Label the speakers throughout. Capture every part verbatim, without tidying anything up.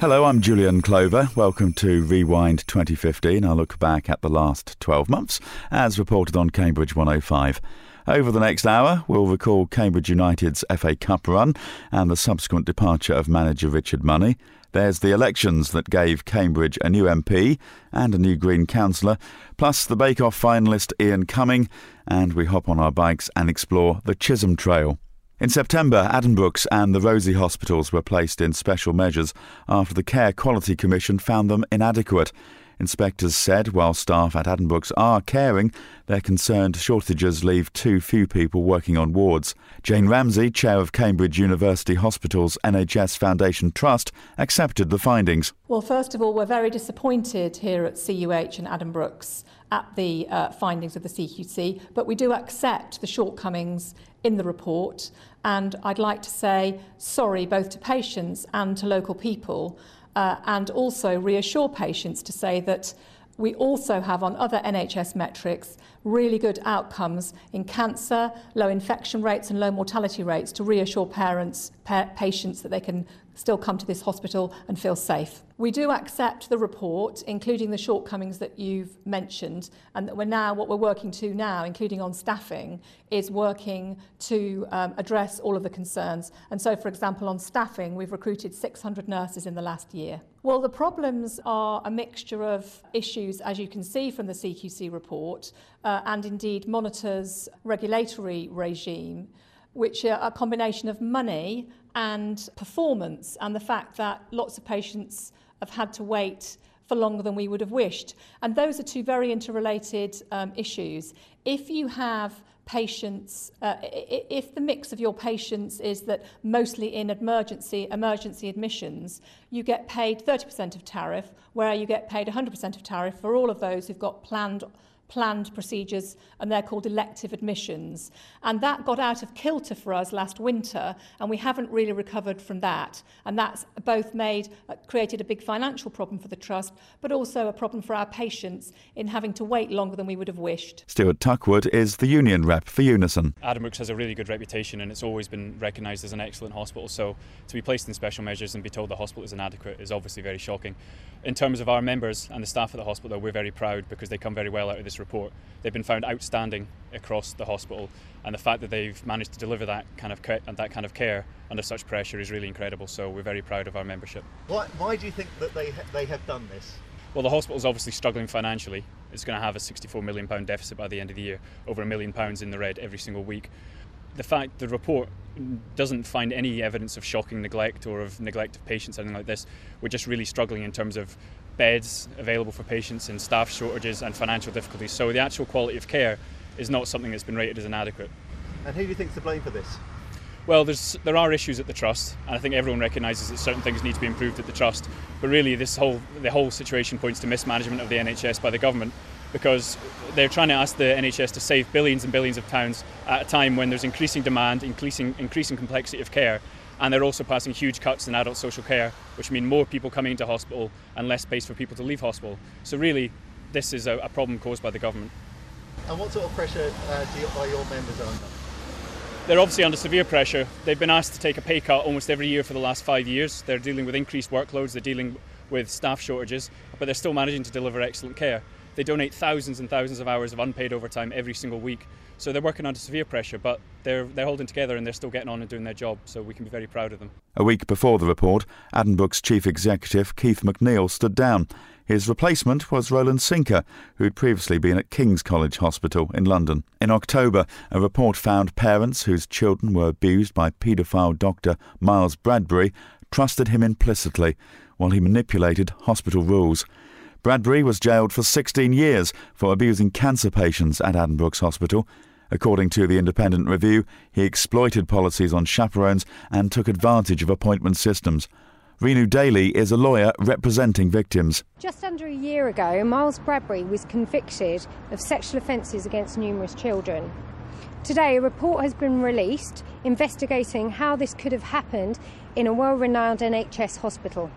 Speaker 1: Hello, I'm Julian Clover. Welcome to Rewind twenty fifteen. I'll look back at the last twelve months, as reported on Cambridge one oh five. Over the next hour, we'll recall Cambridge United's F A Cup run and the subsequent departure of manager Richard Money. There's the elections that gave Cambridge a new M P and a new Green councillor, plus the Bake Off finalist Ian Cumming, and we hop on our bikes and explore the Chisholm Trail. In September, Addenbrooke's and the Rosie hospitals were placed in special measures after the Care Quality Commission found them inadequate. Inspectors said while staff at Addenbrooke's are caring, they're concerned shortages leave too few people working on wards. Jane Ramsey, chair of Cambridge University Hospital's N H S Foundation Trust, accepted the findings.
Speaker 2: Well, first of all, we're very disappointed here at C U H and Addenbrooke's at the uh, findings of the C Q C, but we do accept the shortcomings in the report, and I'd like to say sorry both to patients and to local people, uh, and also reassure patients to say that we also have on other N H S metrics really good outcomes in cancer, low infection rates and low mortality rates to reassure parents, pa- patients that they can still come to this hospital and feel safe. We do accept the report, including the shortcomings that you've mentioned, and that we're now, what we're working to now, including on staffing, is working to um, address all of the concerns. And so, for example, on staffing, we've recruited six hundred nurses in the last year. Well, the problems are a mixture of issues, as you can see from the C Q C report, uh, and indeed Monitor's regulatory regime, which are a combination of money and performance, and the fact that lots of patients have had to wait for longer than we would have wished. And those are two very interrelated um, issues. If you have patients, uh, if the mix of your patients is that mostly in emergency emergency admissions, you get paid thirty percent of tariff, where you get paid one hundred percent of tariff for all of those who've got planned planned procedures, and they're called elective admissions. And that got out of kilter for us last winter, and we haven't really recovered from that. And that's both made, uh, created a big financial problem for the Trust, but also a problem for our patients in having to wait longer than we would have wished.
Speaker 1: Stuart Tuckwood is the union rep for Unison.
Speaker 3: Addenbrooke's has a really good reputation, and it's always been recognised as an excellent hospital, so to be placed in special measures and be told the hospital is inadequate is obviously very shocking. In terms of our members and the staff at the hospital, we're very proud because they come very well out of this report. They've been found outstanding across the hospital, and the fact that they've managed to deliver that kind of care, that kind of care under such pressure is really incredible, so we're very proud of our membership.
Speaker 4: Why, why do you think that they, ha- they have done this?
Speaker 3: Well, the hospital's obviously struggling financially. It's going to have a sixty-four million pounds deficit by the end of the year, over a million pounds in the red every single week. The fact the report doesn't find any evidence of shocking neglect or of neglect of patients, anything like this. We're just really struggling in terms of beds available for patients and staff shortages and financial difficulties. So the actual quality of care is not something that's been rated as inadequate.
Speaker 4: And who do you think's to blame for this?
Speaker 3: Well, there's, there are issues at the Trust, and I think everyone recognises that certain things need to be improved at the Trust. But really, this whole the whole situation points to mismanagement of the N H S by the government, because they're trying to ask the N H S to save billions and billions of pounds at a time when there's increasing demand, increasing increasing complexity of care, and they're also passing huge cuts in adult social care, which mean more people coming into hospital and less space for people to leave hospital. So really, this is a, a problem caused by the government.
Speaker 4: And what sort of pressure uh, do you, are your members under?
Speaker 3: They're obviously under severe pressure. They've been asked to take a pay cut almost every year for the last five years. They're dealing with increased workloads, they're dealing with staff shortages, but they're still managing to deliver excellent care. They donate thousands and thousands of hours of unpaid overtime every single week. So they're working under severe pressure, but they're they're holding together and they're still getting on and doing their job, so we can be very proud of them.
Speaker 1: A week before the report, Addenbrooke's chief executive, Keith McNeil, stood down. His replacement was Roland Sinker, who'd previously been at King's College Hospital in London. In October, a report found parents whose children were abused by paedophile doctor Miles Bradbury trusted him implicitly while he manipulated hospital rules. Bradbury was jailed for sixteen years for abusing cancer patients at Addenbrooke's Hospital. According to the Independent Review, he exploited policies on chaperones and took advantage of appointment systems. Renu Daly is a lawyer representing victims.
Speaker 5: Just under a year ago, Miles Bradbury was convicted of sexual offences against numerous children. Today, a report has been released investigating how this could have happened in a well-renowned N H S hospital.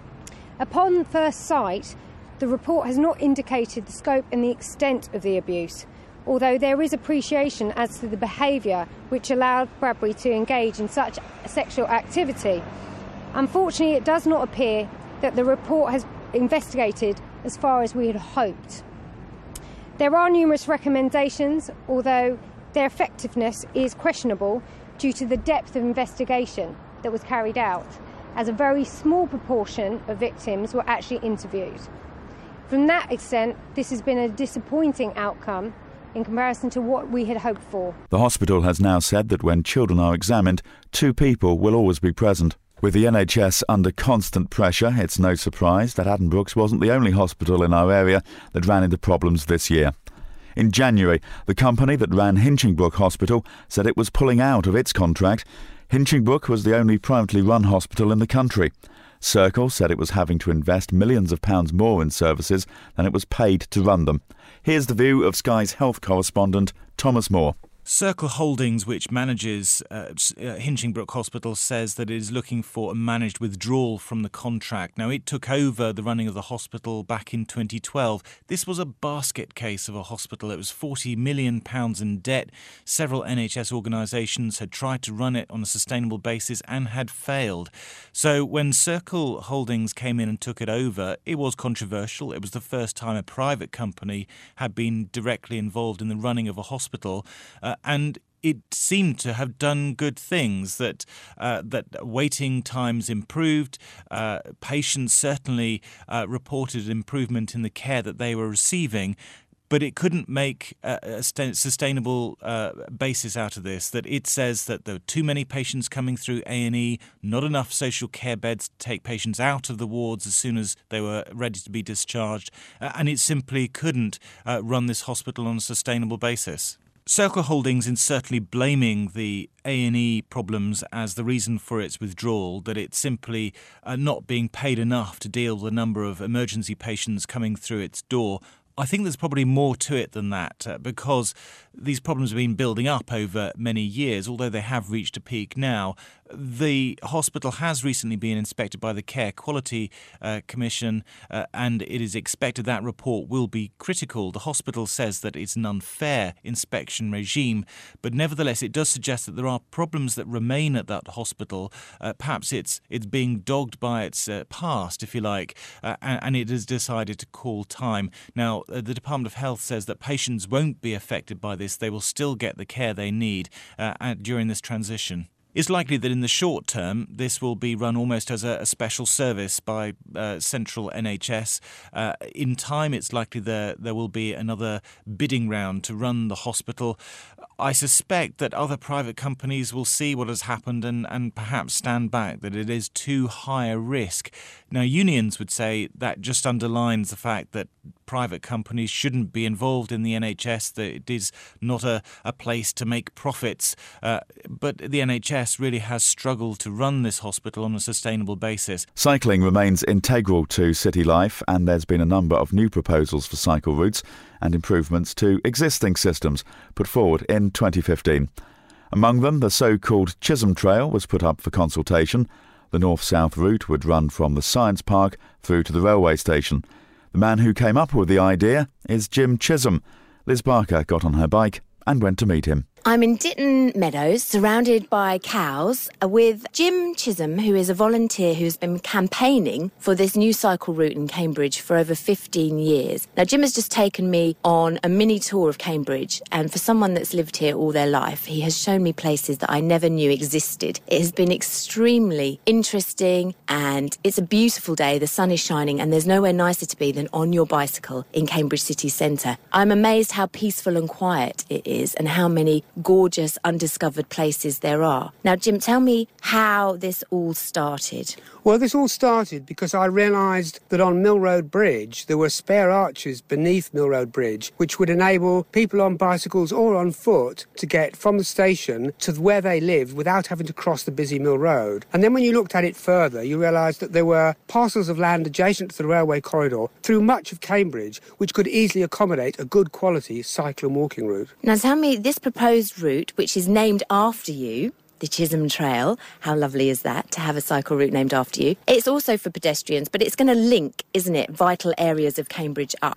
Speaker 5: Upon first sight, the report has not indicated the scope and the extent of the abuse, although there is appreciation as to the behaviour which allowed Bradbury to engage in such sexual activity. Unfortunately, it does not appear that the report has investigated as far as we had hoped. There are numerous recommendations, although their effectiveness is questionable due to the depth of investigation that was carried out, as a very small proportion of victims were actually interviewed. From that extent, this has been a disappointing outcome in comparison to what we had hoped for.
Speaker 1: The hospital has now said that when children are examined, two people will always be present. With the N H S under constant pressure, it's no surprise that Addenbrooke's wasn't the only hospital in our area that ran into problems this year. In January, the company that ran Hinchingbrooke Hospital said it was pulling out of its contract. Hinchingbrooke was the only privately run hospital in the country. Circle said it was having to invest millions of pounds more in services than it was paid to run them. Here's the view of Sky's health correspondent, Thomas Moore.
Speaker 6: Circle Holdings, which manages uh, Hinchingbrooke Hospital, says that it is looking for a managed withdrawal from the contract. Now, it took over the running of the hospital back in twenty twelve. This was a basket case of a hospital. It was forty million pounds in debt. Several N H S organisations had tried to run it on a sustainable basis and had failed. So when Circle Holdings came in and took it over, it was controversial. It was the first time a private company had been directly involved in the running of a hospital. Uh, and it seemed to have done good things, that uh, that waiting times improved. Uh, patients certainly uh, reported improvement in the care that they were receiving. But it couldn't make a, a sustainable uh, basis out of this, that it says that there were too many patients coming through A and E, not enough social care beds to take patients out of the wards as soon as they were ready to be discharged, uh, and it simply couldn't uh, run this hospital on a sustainable basis. Circle Holdings is certainly blaming the A and E problems as the reason for its withdrawal, that it's simply uh, not being paid enough to deal with the number of emergency patients coming through its door. I think there's probably more to it than that, uh, because these problems have been building up over many years, although they have reached a peak now. The hospital has recently been inspected by the Care Quality uh, Commission, uh, and it is expected that report will be critical. The hospital says that it's an unfair inspection regime, but nevertheless it does suggest that there are problems that remain at that hospital. Uh, perhaps it's it's being dogged by its uh, past, if you like, uh, and, and it has decided to call time. Now, uh, the Department of Health says that patients won't be affected by this. They will still get the care they need uh, during this transition. It's likely that in the short term, this will be run almost as a, a special service by uh, central N H S. Uh, in time, it's likely there, there will be another bidding round to run the hospital. I suspect that other private companies will see what has happened and, and perhaps stand back, that it is too high a risk. Now, unions would say that just underlines the fact that private companies shouldn't be involved in the N H S, that it is not a, a place to make profits. Uh, but the N H S really has struggled to run this hospital on a sustainable basis.
Speaker 1: Cycling remains integral to city life, and there's been a number of new proposals for cycle routes and improvements to existing systems put forward in twenty fifteen. Among them, the so-called Chisholm Trail was put up for consultation. The north-south route would run from the Science Park through to the railway station. The man who came up with the idea is Jim Chisholm. Liz Barker got on her bike and went to meet him.
Speaker 7: I'm in Ditton Meadows, surrounded by cows, with Jim Chisholm, who is a volunteer who's been campaigning for this new cycle route in Cambridge for over fifteen years. Now, Jim has just taken me on a mini tour of Cambridge, and for someone that's lived here all their life, he has shown me places that I never knew existed. It has been extremely interesting, and it's a beautiful day. The sun is shining, and there's nowhere nicer to be than on your bicycle in Cambridge city centre. I'm amazed how peaceful and quiet it is, and how many gorgeous undiscovered places there are. Now, Jim, tell me how this all started.
Speaker 8: Well, this all started because I realised that on Mill Road Bridge there were spare arches beneath Mill Road Bridge which would enable people on bicycles or on foot to get from the station to where they lived without having to cross the busy Mill Road. And then when you looked at it further, you realised that there were parcels of land adjacent to the railway corridor through much of Cambridge which could easily accommodate a good quality cycle and walking route.
Speaker 7: Now, tell me, this proposed route, which is named after you, the Chisholm Trail, how lovely is that, to have a cycle route named after you? It's also for pedestrians, but it's going to link, isn't it, vital areas of Cambridge up?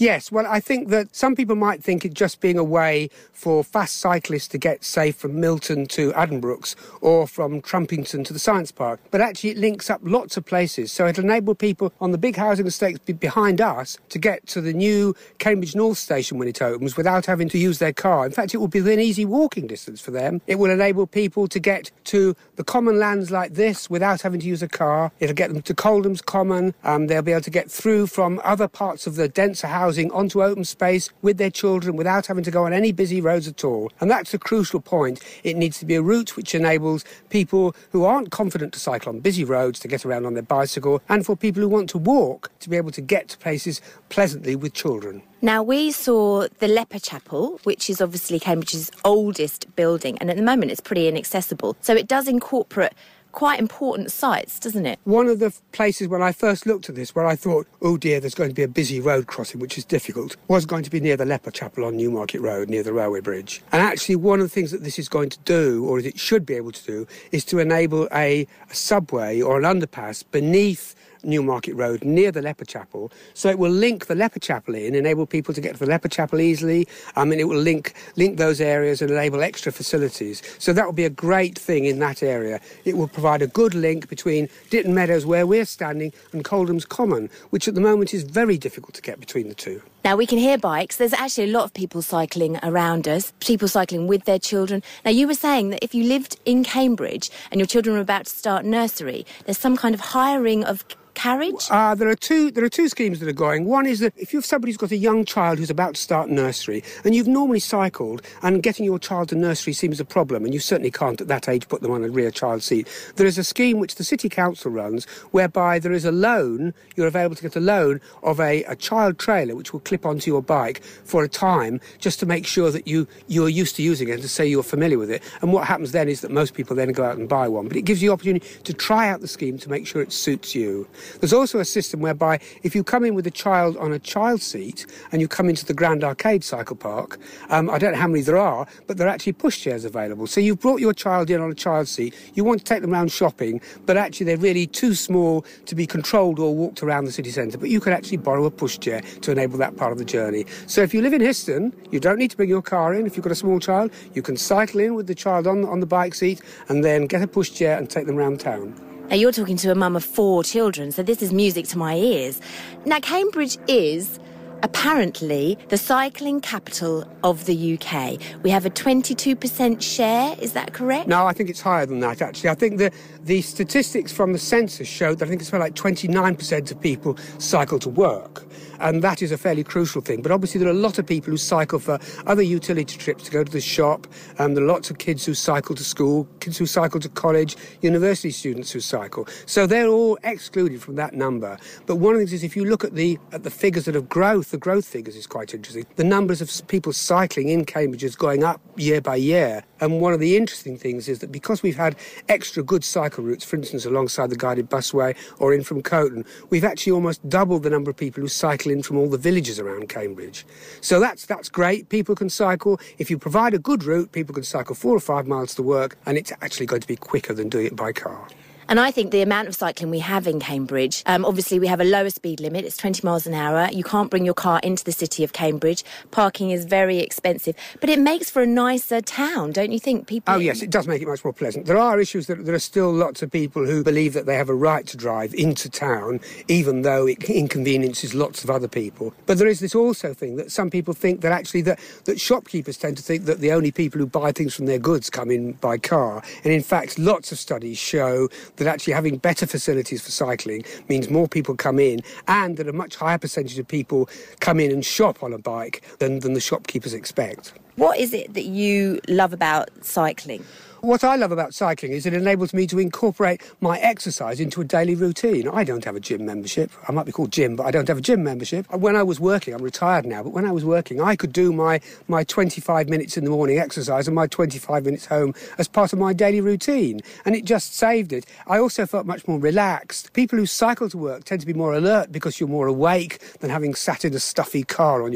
Speaker 8: Yes, well, I think that some people might think it just being a way for fast cyclists to get, say, from Milton to Addenbrooke's or from Trumpington to the Science Park. But actually it links up lots of places. So it'll enable people on the big housing estates behind us to get to the new Cambridge North station when it opens without having to use their car. In fact, it will be within easy walking distance for them. It will enable people to get to the common lands like this without having to use a car. It'll get them to Coldham's Common. Um, they'll be able to get through from other parts of the denser housing onto open space with their children without having to go on any busy roads at all. And that's a crucial point. It needs to be a route which enables people who aren't confident to cycle on busy roads to get around on their bicycle, and for people who want to walk to be able to get to places pleasantly with children.
Speaker 7: Now, we saw the Leper Chapel, which is obviously Cambridge's oldest building, and at the moment it's pretty inaccessible. So it does incorporate quite important sites, doesn't it?
Speaker 8: One of the places when I first looked at this where I thought, oh dear, there's going to be a busy road crossing, which is difficult, was going to be near the Leper Chapel on Newmarket Road, near the railway bridge. And actually one of the things that this is going to do, or it should be able to do, is to enable a, a subway or an underpass beneath Newmarket Road near the Leper Chapel, so it will link the Leper Chapel in, enable people to get to the Leper Chapel easily. I mean, it will link link those areas and enable extra facilities. So that will be a great thing in that area. It will provide a good link between Ditton Meadows, where we're standing, and Coldham's Common, which at the moment is very difficult to get between the two.
Speaker 7: Now, we can hear bikes. There's actually a lot of people cycling around us, people cycling with their children. Now, you were saying that if you lived in Cambridge and your children were about to start nursery, there's some kind of hiring of carriage?
Speaker 8: Uh, there are two there are two schemes that are going. One is that if you've somebody who's got a young child who's about to start nursery and you've normally cycled and getting your child to nursery seems a problem, and you certainly can't at that age put them on a rear child seat, there is a scheme which the City Council runs whereby there is a loan, you're available to get a loan of a, a child trailer which will clip onto your bike for a time just to make sure that you, you're used to using it and to say you're familiar with it. And what happens then is that most people then go out and buy one. But it gives you the opportunity to try out the scheme to make sure it suits you. There's also a system whereby if you come in with a child on a child seat and you come into the Grand Arcade Cycle Park, um, I don't know how many there are, but there are actually pushchairs available. So you've brought your child in on a child seat, you want to take them around shopping, but actually they're really too small to be controlled or walked around the city centre, but you can actually borrow a pushchair to enable that part of the journey. So if you live in Histon, you don't need to bring your car in. If you've got a small child, you can cycle in with the child on, on the bike seat and then get a pushchair and take them around town.
Speaker 7: Now, you're talking to a mum of four children, so this is music to my ears. Now, Cambridge is apparently the cycling capital of the U K. We have a twenty-two percent share, is that correct?
Speaker 8: No, I think it's higher than that, actually. I think the, the statistics from the census show that I think it's about like twenty-nine percent of people cycle to work. And that is a fairly crucial thing. But obviously there are a lot of people who cycle for other utility trips to go to the shop. Um, there are lots of kids who cycle to school, kids who cycle to college, university students who cycle. So they're all excluded from that number. But one of the things is if you look at the at the figures that of growth, the growth figures is quite interesting. The numbers of people cycling in Cambridge is going up year by year. And one of the interesting things is that because we've had extra good cycle routes, for instance, alongside the guided busway or in from Coton, we've actually almost doubled the number of people who cycle in from all the villages around Cambridge. So that's that's great. People can cycle. If you provide a good route, people can cycle four or five miles to work, and it's actually going to be quicker than doing it by car.
Speaker 7: And I think the amount of cycling we have in Cambridge, um, obviously we have a lower speed limit, it's twenty miles an hour. You can't bring your car into the city of Cambridge. Parking is very expensive. But it makes for a nicer town, don't you think? People?
Speaker 8: Oh, yes, it does make it much more pleasant. There are issues that there are still lots of people who believe that they have a right to drive into town, even though it inconveniences lots of other people. But there is this also thing that some people think that actually that, that shopkeepers tend to think that the only people who buy things from their goods come in by car. And in fact, lots of studies show that actually having better facilities for cycling means more people come in, and that a much higher percentage of people come in and shop on a bike than, than the shopkeepers expect.
Speaker 7: What is it that you love about cycling?
Speaker 8: What I love about cycling is it enables me to incorporate my exercise into a daily routine. I don't have a gym membership. I might be called Jim, but I don't have a gym membership. When I was working, I'm retired now, but when I was working, I could do my, my twenty-five minutes in the morning exercise and my twenty-five minutes home as part of my daily routine. And it just saved it. I also felt much more relaxed. People who cycle to work tend to be more alert because you're more awake than having sat in a stuffy car on your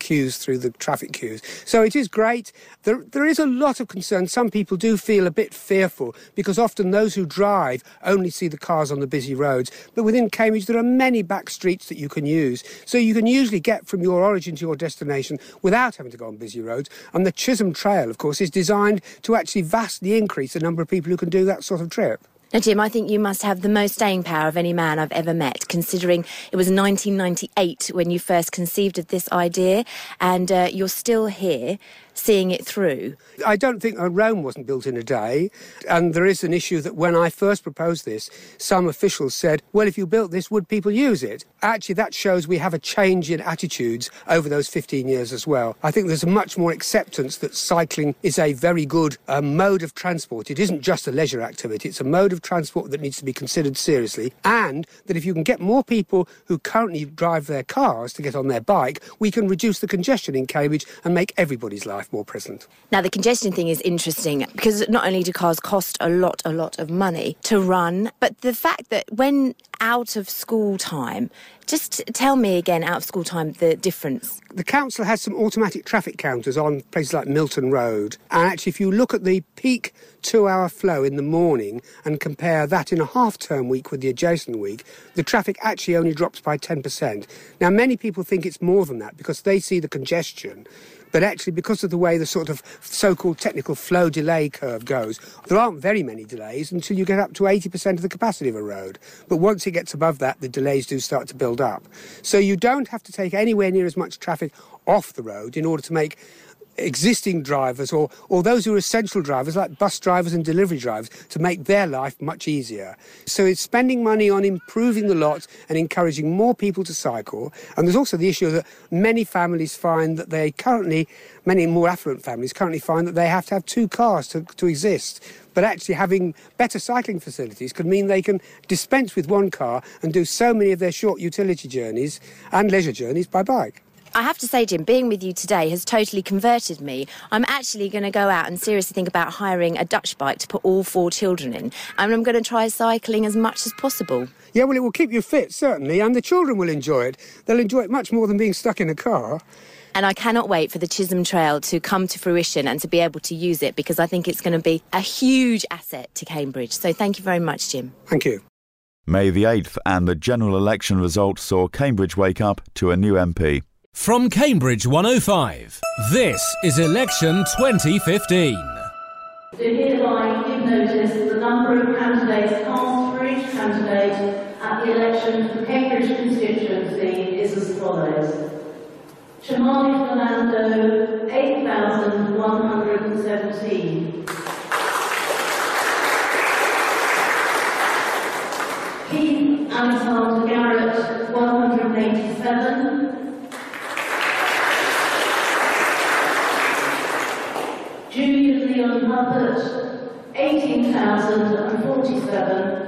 Speaker 8: queues through the traffic queues. So it is great. There, there is a lot of concern. Some people do feel a bit fearful because often those who drive only see the cars on the busy roads. But within Cambridge, there are many back streets that you can use. So you can usually get from your origin to your destination without having to go on busy roads. And the Chisholm Trail, of course, is designed to actually vastly increase the number of people who can do that sort of trip.
Speaker 7: Now, Jim, I think you must have the most staying power of any man I've ever met, considering it was nineteen ninety-eight when you first conceived of this idea, and uh, you're still here seeing it through.
Speaker 8: I don't think uh, Rome wasn't built in a day, and there is an issue that when I first proposed this, some officials said, well, if you built this, would people use it? Actually, that shows we have a change in attitudes over those fifteen years as well. I think there's a much more acceptance that cycling is a very good uh, mode of transport. It isn't just a leisure activity, it's a mode of transport that needs to be considered seriously, and that if you can get more people who currently drive their cars to get on their bike, we can reduce the congestion in Cambridge and make everybody's life more present.
Speaker 7: Now, the congestion thing is interesting because not only do cars cost a lot, a lot of money to run, but the fact that when out of school time, just tell me again, out of school time, the difference.
Speaker 8: The council has some automatic traffic counters on places like Milton Road. And actually, if you look at the peak two-hour flow in the morning and compare that in a half-term week with the adjacent week, the traffic actually only drops by ten percent. Now, many people think it's more than that because they see the congestion. But actually, because of the way the sort of so-called technical flow delay curve goes, there aren't very many delays until you get up to eighty percent of the capacity of a road. But once it gets above that, the delays do start to build up. So you don't have to take anywhere near as much traffic off the road in order to make existing drivers or, or those who are essential drivers like bus drivers and delivery drivers to make their life much easier. So it's spending money on improving the lot and encouraging more people to cycle. And there's also the issue that many families find that they currently, many more affluent families currently find that they have to have two cars to, to exist. But actually having better cycling facilities could mean they can dispense with one car and do so many of their short utility journeys and leisure journeys by bike.
Speaker 7: I have to say, Jim, being with you today has totally converted me. I'm actually going to go out and seriously think about hiring a Dutch bike to put all four children in. And I'm going to try cycling as much as possible.
Speaker 8: Yeah, well, it will keep you fit, certainly, and the children will enjoy it. They'll enjoy it much more than being stuck in a car.
Speaker 7: And I cannot wait for the Chisholm Trail to come to fruition and to be able to use it, because I think it's going to be a huge asset to Cambridge. So thank you very much, Jim.
Speaker 8: Thank you.
Speaker 1: May the eighth and the general election result saw Cambridge wake up to a new M P.
Speaker 9: From Cambridge one oh five, this is Election twenty fifteen.
Speaker 10: Do hereby give notice that the number of candidates cast for each candidate at the election for Cambridge constituency is as follows. Chamali Fernando, eight thousand one hundred seventeen. Keith Alexander Garrett, one hundred eighty-seven. Julian Leon Huppert, eighteen thousand forty-seven.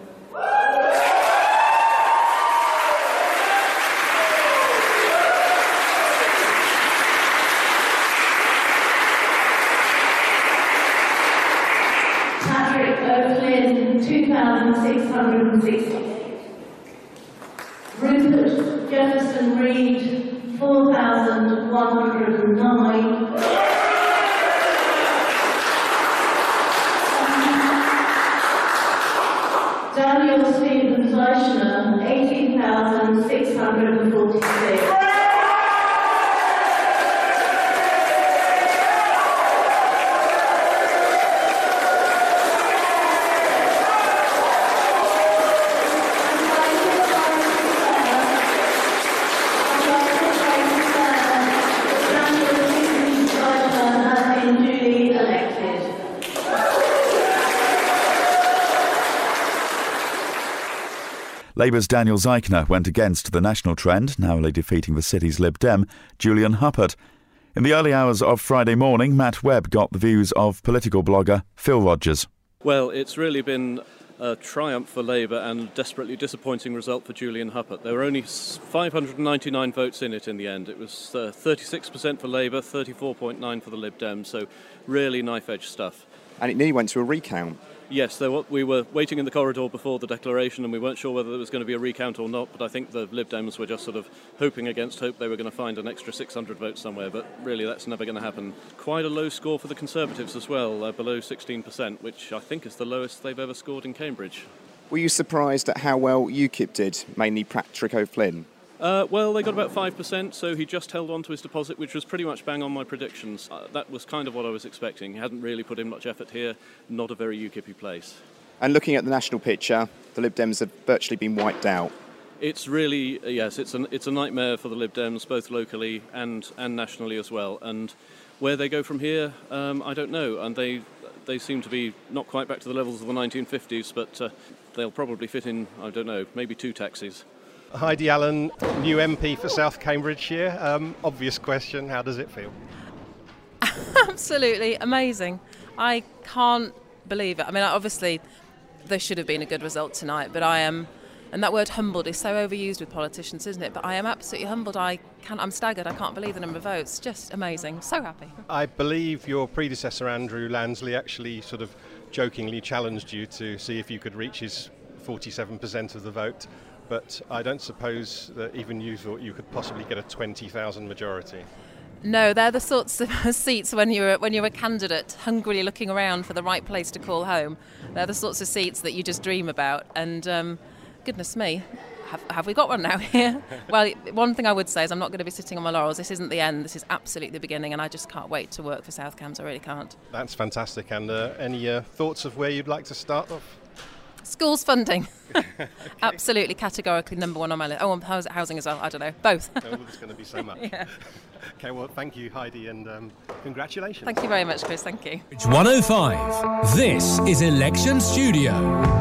Speaker 10: Patrick O'Flynn, two thousand six hundred sixty-eight. Rupert Jefferson Reed, four thousand one hundred nine. Daniel Stephen Zeichner, eighteen thousand six hundred forty-six.
Speaker 1: Labour's Daniel Zeichner went against the national trend, narrowly defeating the city's Lib Dem, Julian Huppert. In the early hours of Friday morning, Matt Webb got the views of political blogger Phil Rogers.
Speaker 11: Well, it's really been a triumph for Labour and a desperately disappointing result for Julian Huppert. There were only five hundred ninety-nine votes in it in the end. It was uh, thirty-six percent for Labour, thirty-four point nine for the Lib Dem, so really knife-edge stuff.
Speaker 12: And it nearly went to a recount.
Speaker 11: Yes, there were, we were waiting in the corridor before the declaration and we weren't sure whether there was going to be a recount or not, but I think the Lib Dems were just sort of hoping against hope they were going to find an extra six hundred votes somewhere, but really that's never going to happen. Quite a low score for the Conservatives as well, uh, below sixteen percent, which I think is the lowest they've ever scored in Cambridge.
Speaker 12: Were you surprised at how well UKIP did, mainly Patrick O'Flynn?
Speaker 11: Uh, well, they got about five percent, so he just held on to his deposit, which was pretty much bang on my predictions. Uh, that was kind of what I was expecting. He hadn't really put in much effort here, not a very UKIP-y place.
Speaker 12: And looking at the national picture, the Lib Dems have virtually been wiped out.
Speaker 11: It's really, yes, it's, an, it's a nightmare for the Lib Dems, both locally and, and nationally as well. And where they go from here, um, I don't know. And they they seem to be not quite back to the levels of the nineteen fifties, but uh, they'll probably fit in, I don't know, maybe two taxis.
Speaker 13: Heidi Allen, new M P for South Cambridgeshire. Um, obvious question, how does it feel?
Speaker 14: Absolutely amazing. I can't believe it. I mean, obviously, there should have been a good result tonight, but I am, and that word humbled is so overused with politicians, isn't it? But I am absolutely humbled. I can't, I'm staggered. I can't believe the number of votes. Just amazing. So happy.
Speaker 13: I believe your predecessor, Andrew Lansley, actually sort of jokingly challenged you to see if you could reach his forty-seven percent of the vote. But I don't suppose that even you thought you could possibly get a twenty thousand majority.
Speaker 14: No, they're the sorts of seats when you're when you're a candidate, hungrily looking around for the right place to call home. They're the sorts of seats that you just dream about. And um, goodness me, have, have we got one now here? Well, one thing I would say is I'm not going to be sitting on my laurels. This isn't the end. This is absolutely the beginning, and I just can't wait to work for South Cambs. I really can't.
Speaker 13: That's fantastic. And uh, any uh, thoughts of where you'd like to start off?
Speaker 14: Schools funding. Okay. Absolutely, categorically number one on my list. Oh, and housing as well. I don't know. Both.
Speaker 13: Oh, there's going to be so much. Yeah. Okay, well, thank you, Heidi, and um, congratulations.
Speaker 14: Thank you very much, Chris. Thank you.
Speaker 9: one oh five. This is Election Studio.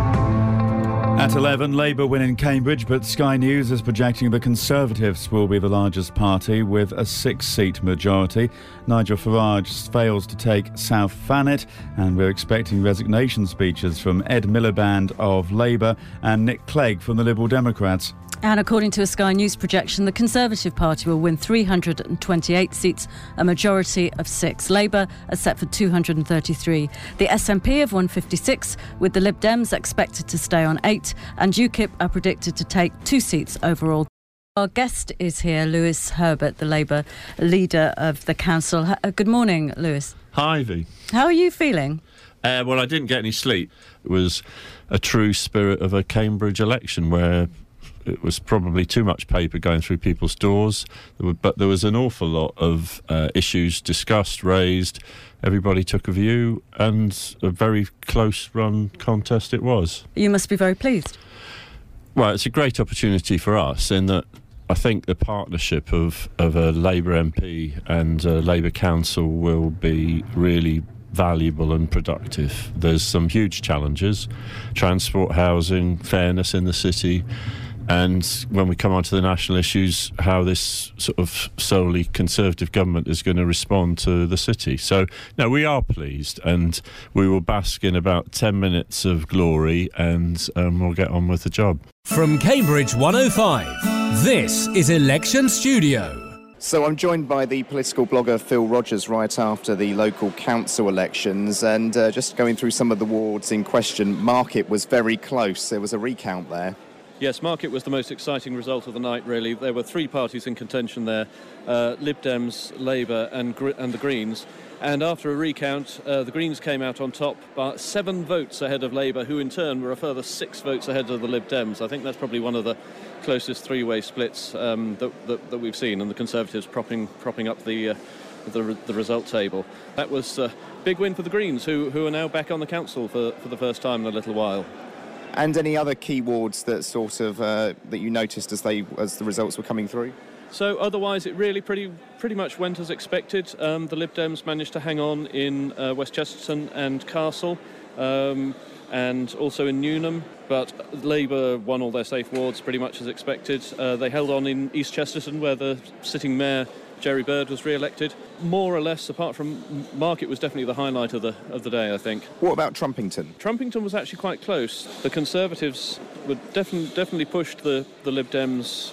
Speaker 1: At eleven, Labour win in Cambridge, but Sky News is projecting the Conservatives will be the largest party with a six-seat majority. Nigel Farage fails to take South Thanet, and we're expecting resignation speeches from Ed Miliband of Labour and Nick Clegg from the Liberal Democrats.
Speaker 15: And according to a Sky News projection, the Conservative Party will win three hundred twenty-eight seats, a majority of six. Labour are set for two hundred thirty-three. The S N P have won fifty-six, with the Lib Dems expected to stay on eight, and UKIP are predicted to take two seats overall. Our guest is here, Lewis Herbert, the Labour leader of the council. Uh, good morning, Lewis.
Speaker 16: Hi, Ivy.
Speaker 15: How are you feeling?
Speaker 16: Uh, well, I didn't get any sleep. It was a true spirit of a Cambridge election where it was probably too much paper going through people's doors, there were, but there was an awful lot of uh, issues discussed, raised. Everybody took a view, and a very close-run contest it was.
Speaker 15: You must be very pleased.
Speaker 16: Well, it's a great opportunity for us in that I think the partnership of, of a Labour M P and a Labour council will be really valuable and productive. There's some huge challenges: transport, housing, fairness in the city. And when we come on to the national issues, how this sort of solely Conservative government is going to respond to the city. So, no, we are pleased, and we will bask in about ten minutes of glory, and um, we'll get on with the job.
Speaker 9: From Cambridge one oh five, this is Election Studio.
Speaker 12: So I'm joined by the political blogger Phil Rogers right after the local council elections, and uh, just going through some of the wards in question. Market was very close. There was a recount there.
Speaker 11: Yes, Market was the most exciting result of the night, really. There were three parties in contention there, uh, Lib Dems, Labour and, Gr- and the Greens. And after a recount, uh, the Greens came out on top, but seven votes ahead of Labour, who in turn were a further six votes ahead of the Lib Dems. I think that's probably one of the closest three-way splits um, that, that, that we've seen, and the Conservatives propping propping up the, uh, the, the result table. That was a big win for the Greens, who, who are now back on the council for, for the first time in a little while.
Speaker 12: And any other key wards that sort of uh, that you noticed as they as the results were coming through?
Speaker 11: So otherwise, it really pretty pretty much went as expected. Um, the Lib Dems managed to hang on in uh, West Chesterton and Castle, um, and also in Newnham. But Labour won all their safe wards pretty much as expected. Uh, they held on in East Chesterton, where the sitting mayor Jerry Bird was re-elected. More or less, apart from Market, was definitely the highlight of the of the day, I think.
Speaker 12: What about Trumpington?
Speaker 11: Trumpington was actually quite close. The Conservatives were definitely definitely pushed the, the Lib Dems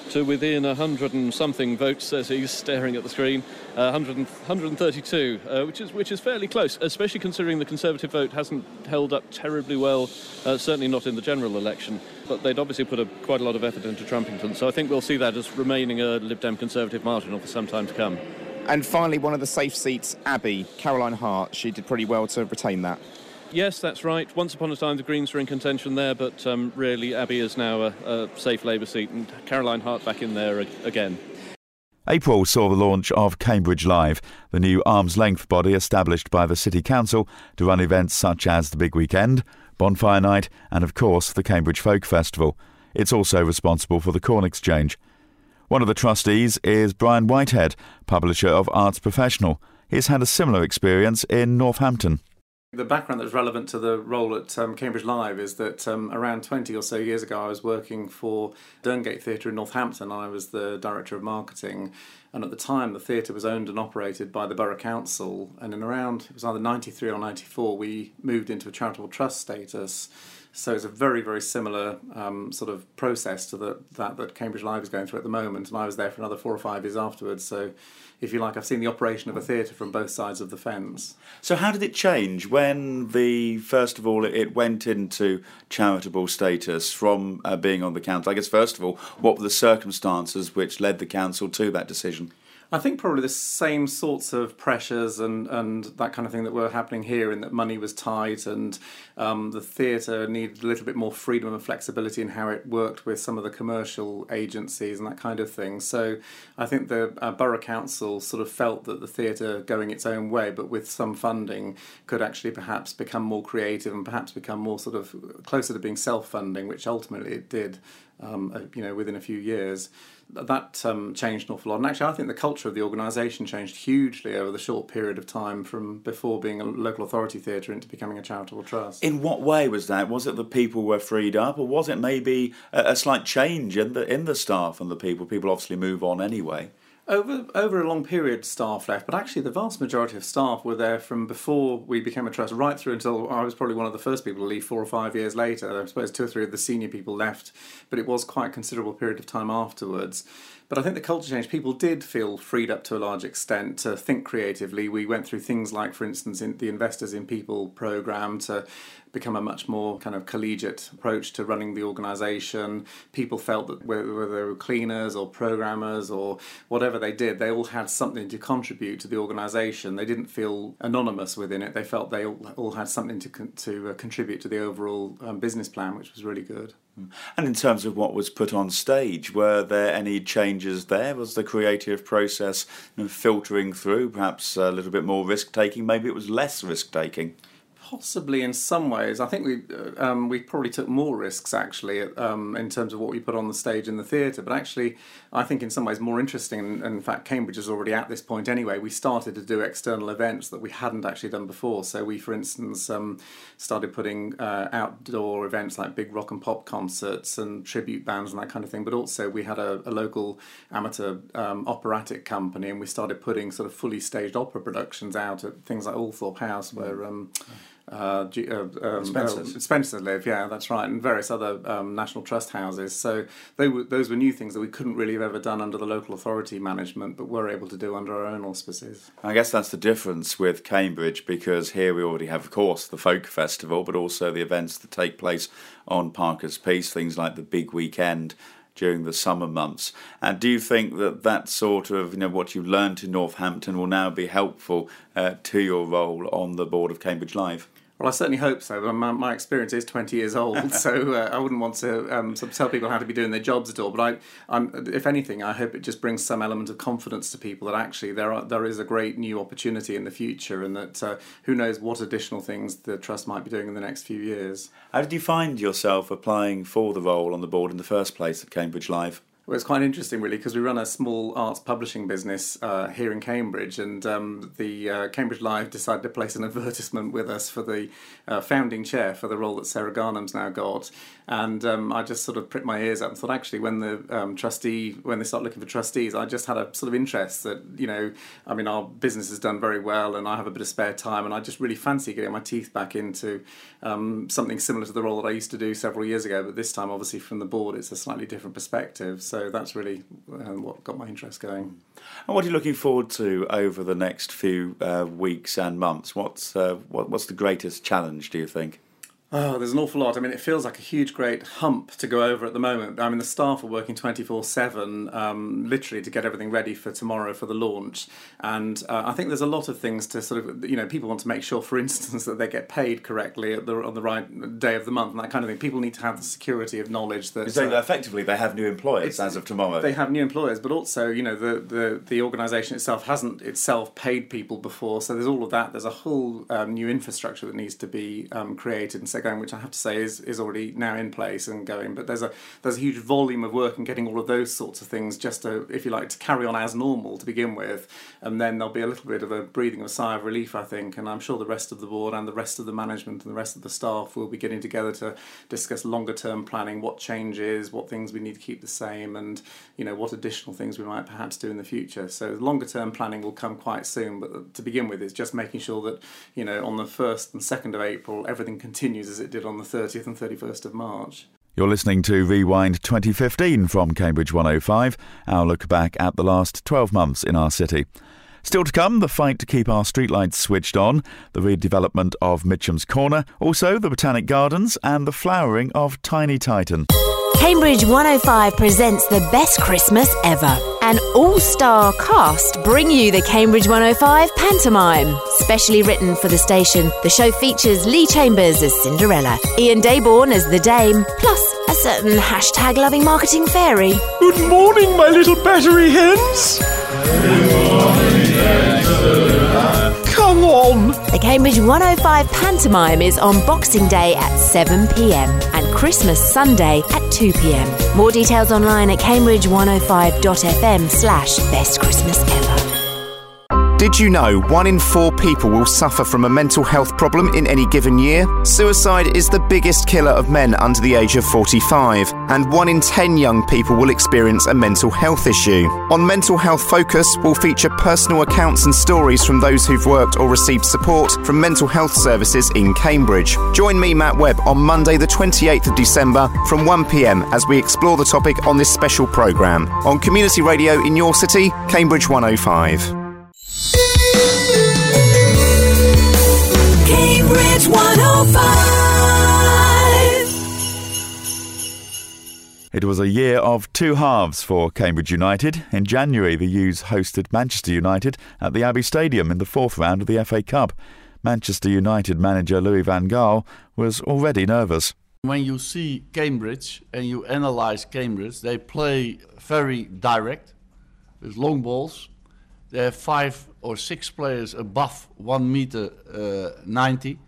Speaker 11: to within a hundred and something votes, says he's staring at the screen, uh, one hundred, one hundred thirty-two, uh, which is which is fairly close, especially considering the Conservative vote hasn't held up terribly well, uh, certainly not in the general election. But they'd obviously put a, quite a lot of effort into Trumpington, so I think we'll see that as remaining a Lib Dem Conservative marginal for some time to come.
Speaker 12: And finally, one of the safe seats, Abbey, Caroline Hart, she did pretty well to retain that.
Speaker 11: Yes, that's right. Once upon a time, the Greens were in contention there, but um, really, Abbey is now a, a safe Labour seat, and Caroline Hart back in there again.
Speaker 1: April saw the launch of Cambridge Live, the new arm's-length body established by the City Council to run events such as the Big Weekend, Bonfire Night and, of course, the Cambridge Folk Festival. It's also responsible for the Corn Exchange. One of the trustees is Brian Whitehead, publisher of Arts Professional. He's had a similar experience in Northampton.
Speaker 17: The background that's relevant to the role at um, Cambridge Live is that um, around twenty or so years ago I was working for Derngate Theatre in Northampton. I was the director of marketing, and at the time the theatre was owned and operated by the Borough Council, and in around, it was either ninety-three or ninety-four, we moved into a charitable trust status. So it's a very, very similar um, sort of process to the, that that Cambridge Live is going through at the moment, and I was there for another four or five years afterwards. So, if you like, I've seen the operation of a theatre from both sides of the fence.
Speaker 1: So how did it change when the, first of all, it went into charitable status from uh, being on the council? I guess, first of all, what were the circumstances which led the council to that decision?
Speaker 17: I think probably the same sorts of pressures and, and that kind of thing that were happening here, in that money was tight and um, the theatre needed a little bit more freedom and flexibility in how it worked with some of the commercial agencies and that kind of thing. So I think the uh, Borough Council sort of felt that the theatre going its own way, but with some funding, could actually perhaps become more creative and perhaps become more sort of closer to being self-funding, which ultimately it did, um, you know, within a few years. That um, changed an awful lot. And actually, I think the culture of the organisation changed hugely over the short period of time from before being a local authority theatre into becoming a charitable trust.
Speaker 1: In what way was that? Was it that people were freed up, or was it maybe a, a slight change in the in the staff and the people? People obviously move on anyway.
Speaker 17: Over over a long period, staff left, but actually the vast majority of staff were there from before we became a trust, right through until I was probably one of the first people to leave four or five years later. I suppose two or three of the senior people left, but it was quite a considerable period of time afterwards. But I think the culture changed. People did feel freed up to a large extent to think creatively. We went through things like, for instance, in the Investors in People programme to become a much more kind of collegiate approach to running the organisation. People felt that whether they were cleaners or programmers or whatever they did, they all had something to contribute to the organisation. They didn't feel anonymous within it. They felt they all, all had something to con- to uh, contribute to the overall um, business plan, which was really good.
Speaker 1: And in terms of what was put on stage, were there any changes there? Was the creative process, you know, filtering through, perhaps a little bit more risk-taking? Maybe it was less risk-taking?
Speaker 17: Possibly in some ways. I think we um, we probably took more risks, actually, um, in terms of what we put on the stage in the theatre. But actually, I think in some ways more interesting, and in fact Cambridge is already at this point anyway, we started to do external events that we hadn't actually done before. So we, for instance, um, started putting uh, outdoor events like big rock and pop concerts and tribute bands and that kind of thing. But also we had a, a local amateur um, operatic company, and we started putting sort of fully staged opera productions out at things like Althorpe House, where... Um, Uh, G- uh, um,
Speaker 1: Spencer's.
Speaker 17: Uh, Spencer's live, yeah, that's right, and various other um, National Trust houses. So they were, those were new things that we couldn't really have ever done under the local authority management, but were able to do under our own auspices.
Speaker 1: I guess that's the difference with Cambridge, because here we already have, of course, the Folk Festival, but also the events that take place on Parker's Piece, things like the Big Weekend during the summer months. And do you think that that sort of, you know, what you learned in Northampton will now be helpful uh, to your role on the board of Cambridge Live?
Speaker 17: Well, I certainly hope so. But my, my experience is twenty years old, so uh, I wouldn't want to um, sort of tell people how to be doing their jobs at all. But I, I'm, if anything, I hope it just brings some element of confidence to people that actually there are there is a great new opportunity in the future, and that uh, who knows what additional things the Trust might be doing in the next few years.
Speaker 1: How did you find yourself applying for the role on the board in the first place at Cambridge Live?
Speaker 17: Well, it's quite interesting, really, because we run a small arts publishing business uh, here in Cambridge, and um, the uh, Cambridge Live decided to place an advertisement with us for the uh, founding chair for the role that Sarah Garnham's now got. And um, I just sort of pricked my ears up and thought, actually, when the um, trustee, when they start looking for trustees, I just had a sort of interest that, you know, I mean, our business has done very well, and I have a bit of spare time, and I just really fancy getting my teeth back into um, something similar to the role that I used to do several years ago. But this time, obviously, from the board, it's a slightly different perspective. So So that's really uh, what got my interest going.
Speaker 1: And what are you looking forward to over the next few uh, weeks and months? What's uh, what, what's the greatest challenge, do you think?
Speaker 17: Oh, there's an awful lot. I mean, it feels like a huge, great hump to go over at the moment. I mean, the staff are working twenty-four seven, um, literally, to get everything ready for tomorrow for the launch. And uh, I think there's a lot of things to sort of, you know, people want to make sure, for instance, that they get paid correctly at the, on the right day of the month and that kind of thing. People need to have the security of knowledge that...
Speaker 1: So
Speaker 17: uh,
Speaker 1: effectively, they have new employers as of tomorrow.
Speaker 17: They have new employers, but also, you know, the, the, the organisation itself hasn't itself paid people before. So there's all of that. There's a whole um, new infrastructure that needs to be um, created and set going, which I have to say is, is already now in place and going. But there's a there's a huge volume of work in getting all of those sorts of things just to, if you like, to carry on as normal to begin with. And then there'll be a little bit of a breathing of a sigh of relief, I think. And I'm sure the rest of the board and the rest of the management and the rest of the staff will be getting together to discuss longer term planning, what changes, what things we need to keep the same, and, you know, what additional things we might perhaps do in the future. So longer term planning will come quite soon. But to begin with, it's just making sure that, you know, on the first and second of April, everything continues as it did on the thirtieth and thirty-first of March.
Speaker 1: You're listening to Rewind twenty fifteen from Cambridge one oh five, our look back at the last twelve months in our city. Still to come, the fight to keep our streetlights switched on, the redevelopment of Mitcham's Corner, also the Botanic Gardens and the flowering of Tiny Titan.
Speaker 7: Cambridge one oh five presents the best Christmas ever. An all-star cast bring you the Cambridge one oh five pantomime. Specially written for the station, the show features Lee Chambers as Cinderella, Ian Dayborn as the Dame, plus a certain hashtag-loving marketing fairy.
Speaker 18: Good morning, my little battery hens. Good morning, come on!
Speaker 7: The Cambridge one oh five pantomime is on Boxing Day at seven p m and Christmas Sunday at two p m. More details online at cambridge one oh five dot f m slash best Christmas ever.
Speaker 12: Did you know one in four people will suffer from a mental health problem in any given year? Suicide is the biggest killer of men under the age of forty-five, and one in ten young people will experience a mental health issue. On Mental Health Focus, we'll feature personal accounts and stories from those who've worked or received support from mental health services in Cambridge. Join me, Matt Webb, on Monday the twenty-eighth of December from one p m as we explore the topic on this special programme. On Community Radio in your city, Cambridge one oh five.
Speaker 19: Cambridge one oh five.
Speaker 1: It was a year of two halves for Cambridge United. In January, the U's hosted Manchester United at the Abbey Stadium in the fourth round of the F A Cup. Manchester United manager Louis van Gaal was already nervous.
Speaker 20: When you see Cambridge and you analyse Cambridge, they play very direct, with long balls. They have five or six players above one meter uh, ninety.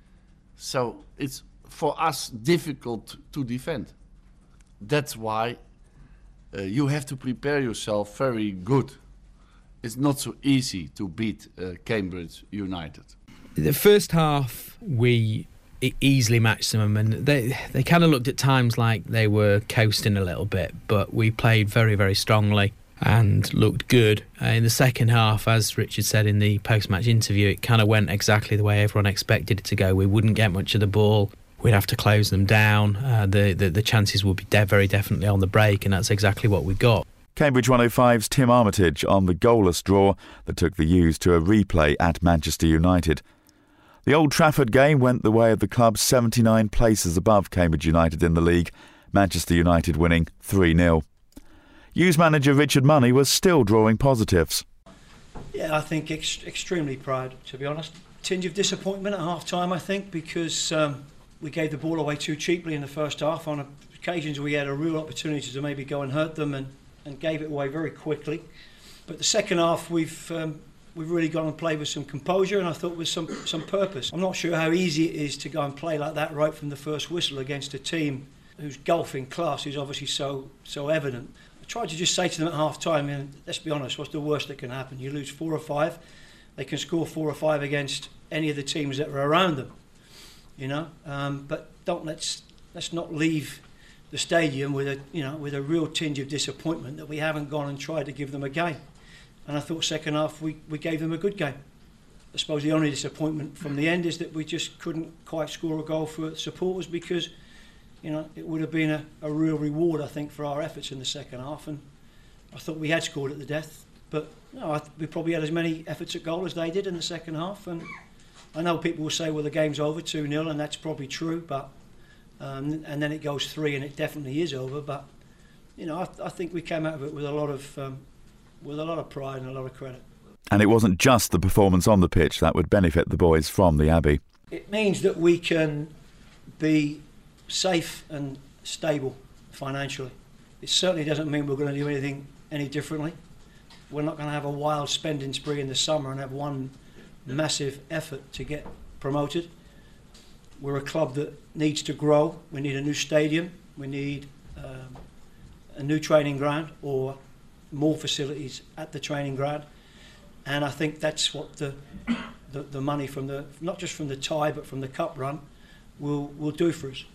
Speaker 20: So it's for us difficult to defend. That's why uh, you have to prepare yourself very good. It's not so easy to beat uh, Cambridge United.
Speaker 21: The first half we e- easily matched them, and they they kind of looked at times like they were coasting a little bit, but we played very, very strongly and looked good. Uh, in the second half, as Richard said in the post-match interview, it kind of went exactly the way everyone expected it to go. We wouldn't get much of the ball. We'd have to close them down. Uh, the, the the chances would be de- very definitely on the break, and that's exactly what we got.
Speaker 1: Cambridge one oh five's Tim Armitage on the goalless draw that took the U's to a replay at Manchester United. The Old Trafford game went the way of the club seventy-nine places above Cambridge United in the league, Manchester United winning three nil. U's manager Richard Money was still drawing positives.
Speaker 22: Yeah, I think ex- extremely proud, to be honest. Tinge of disappointment at half-time, I think, because um, we gave the ball away too cheaply in the first half. On occasions we had a real opportunity to maybe go and hurt them, and, and gave it away very quickly. But the second half we've um, we've really gone and played with some composure, and I thought with some, some purpose. I'm not sure how easy it is to go and play like that right from the first whistle against a team whose golfing class is obviously so so evident. I tried to just say to them at half-time, and let's be honest, what's the worst that can happen? You lose four or five, they can score four or five against any of the teams that are around them, you know. Um, but don't let's let's not leave the stadium with a you know with a real tinge of disappointment that we haven't gone and tried to give them a game. And I thought second half we, we gave them a good game. I suppose the only disappointment from the end is that we just couldn't quite score a goal for supporters, because you know, it would have been a, a real reward, I think, for our efforts in the second half. And I thought we had scored at the death, but no, I th- we probably had as many efforts at goal as they did in the second half. And I know people will say, well, the game's over two nil, and that's probably true, but um, and then it goes three, and it definitely is over. But you know, I, th- I think we came out of it with a lot of um, with a lot of pride and a lot of credit.
Speaker 1: And it wasn't just the performance on the pitch that would benefit the boys from the Abbey.
Speaker 22: It means that we can be safe and stable financially. It certainly doesn't mean we're going to do anything any differently. We're not going to have a wild spending spree in the summer and have one massive effort to get promoted. We're a club that needs to grow. We need a new stadium. We need um, a new training ground or more facilities at the training ground. And I think that's what the, the the money from the, not just from the tie, but from the cup run, will will do for us.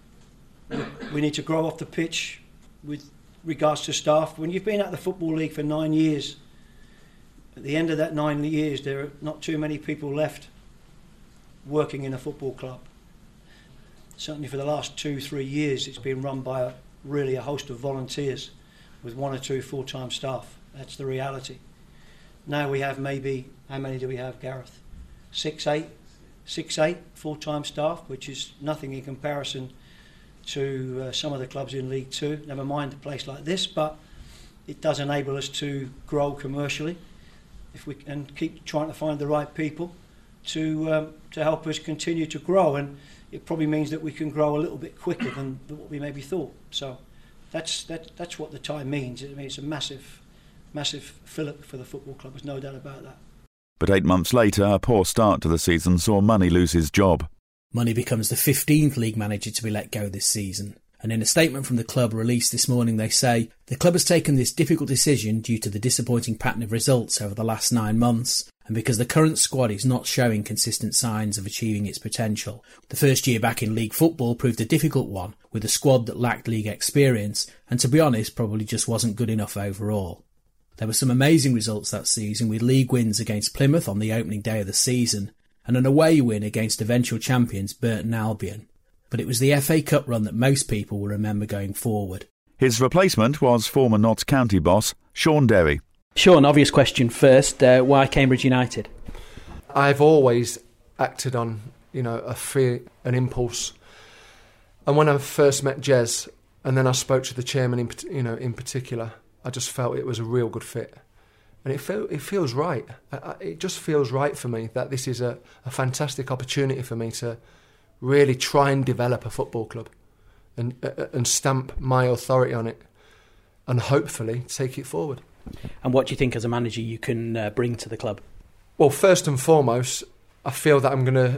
Speaker 22: We need to grow off the pitch with regards to staff. When you've been at the Football League for nine years, at the end of that nine years, there are not too many people left working in a football club. Certainly for the last two, three years, it's been run by a, really a host of volunteers with one or two full-time staff. That's the reality. Now we have maybe, how many do we have, Gareth? Six, eight, six, eight full-time staff, which is nothing in comparison to uh, some of the clubs in League Two. Never mind a place like this, but it does enable us to grow commercially, if we and keep trying to find the right people to um, to help us continue to grow. And it probably means that we can grow a little bit quicker than, than what we maybe thought. So that's that that's what the tie means. I mean, it's a massive. Massive fillip for the football club, there's no doubt about that.
Speaker 1: But eight months later, a poor start to the season saw Money lose his job.
Speaker 2: Money becomes the fifteenth league manager to be let go this season. And in a statement from the club released this morning, they say, the club has taken this difficult decision due to the disappointing pattern of results over the last nine months, and because the current squad is not showing consistent signs of achieving its potential. The first year back in league football proved a difficult one, with a squad that lacked league experience, and to be honest, probably just wasn't good enough overall. There were some amazing results that season, with league wins against Plymouth on the opening day of the season and an away win against eventual champions Burton Albion. But it was the F A Cup run that most people will remember going forward.
Speaker 1: His replacement was former Notts County boss Sean Derry.
Speaker 19: Sean, obvious question first. Uh, why Cambridge United?
Speaker 23: I've always acted on, you know, a fear, an impulse. And when I first met Jez, and then I spoke to the chairman, in, you know, in particular, I just felt it was a real good fit. And it feel, it feels right. I, I, it just feels right for me that this is a, a fantastic opportunity for me to really try and develop a football club and, uh, and stamp my authority on it and hopefully take it forward.
Speaker 19: And what do you think as a manager you can uh, bring to the club?
Speaker 23: Well, first and foremost, I feel that I'm going to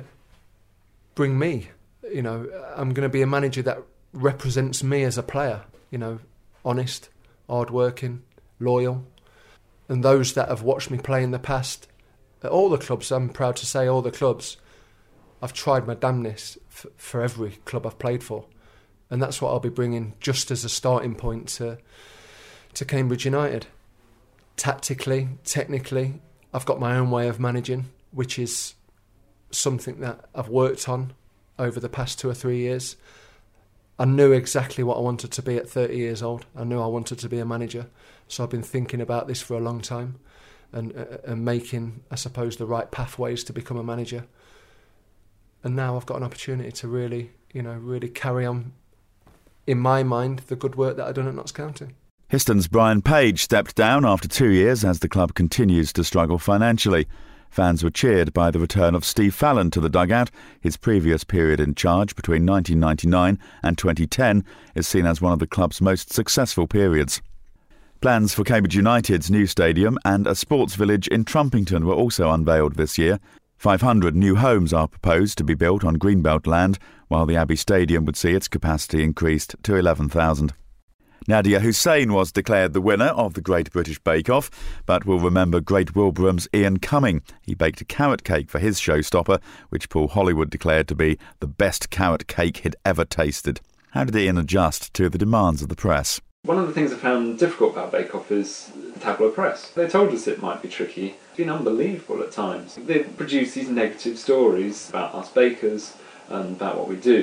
Speaker 23: bring me. You know, I'm going to be a manager that represents me as a player, you know, honest, hard-working, loyal. And those that have watched me play in the past, at all the clubs, I'm proud to say all the clubs, I've tried my damnness f- for every club I've played for. And that's what I'll be bringing just as a starting point to, to Cambridge United. Tactically, technically, I've got my own way of managing, which is something that I've worked on over the past two or three years. I knew exactly what I wanted to be at thirty years old. I knew I wanted to be a manager. So I've been thinking about this for a long time and, uh, and making, I suppose, the right pathways to become a manager. And now I've got an opportunity to really, you know, really carry on, in my mind, the good work that I've done at Notts County.
Speaker 1: Histon's Brian Page stepped down after two years as the club continues to struggle financially. Fans were cheered by the return of Steve Fallon to the dugout. His previous period in charge between nineteen ninety-nine and twenty ten is seen as one of the club's most successful periods. Plans for Cambridge United's new stadium and a sports village in Trumpington were also unveiled this year. five hundred new homes are proposed to be built on Greenbelt land, while the Abbey Stadium would see its capacity increased to eleven thousand. Nadia Hussain was declared the winner of the Great British Bake Off, but we'll remember Great Wilbraham's Ian Cumming. He baked a carrot cake for his showstopper, which Paul Hollywood declared to be the best carrot cake he'd ever tasted. How did Ian adjust to the demands of the press?
Speaker 24: One of the things I found difficult about Bake Off is the tabloid press. They told us it might be tricky. It's been unbelievable at times. They produce these negative stories about us bakers and about what we do,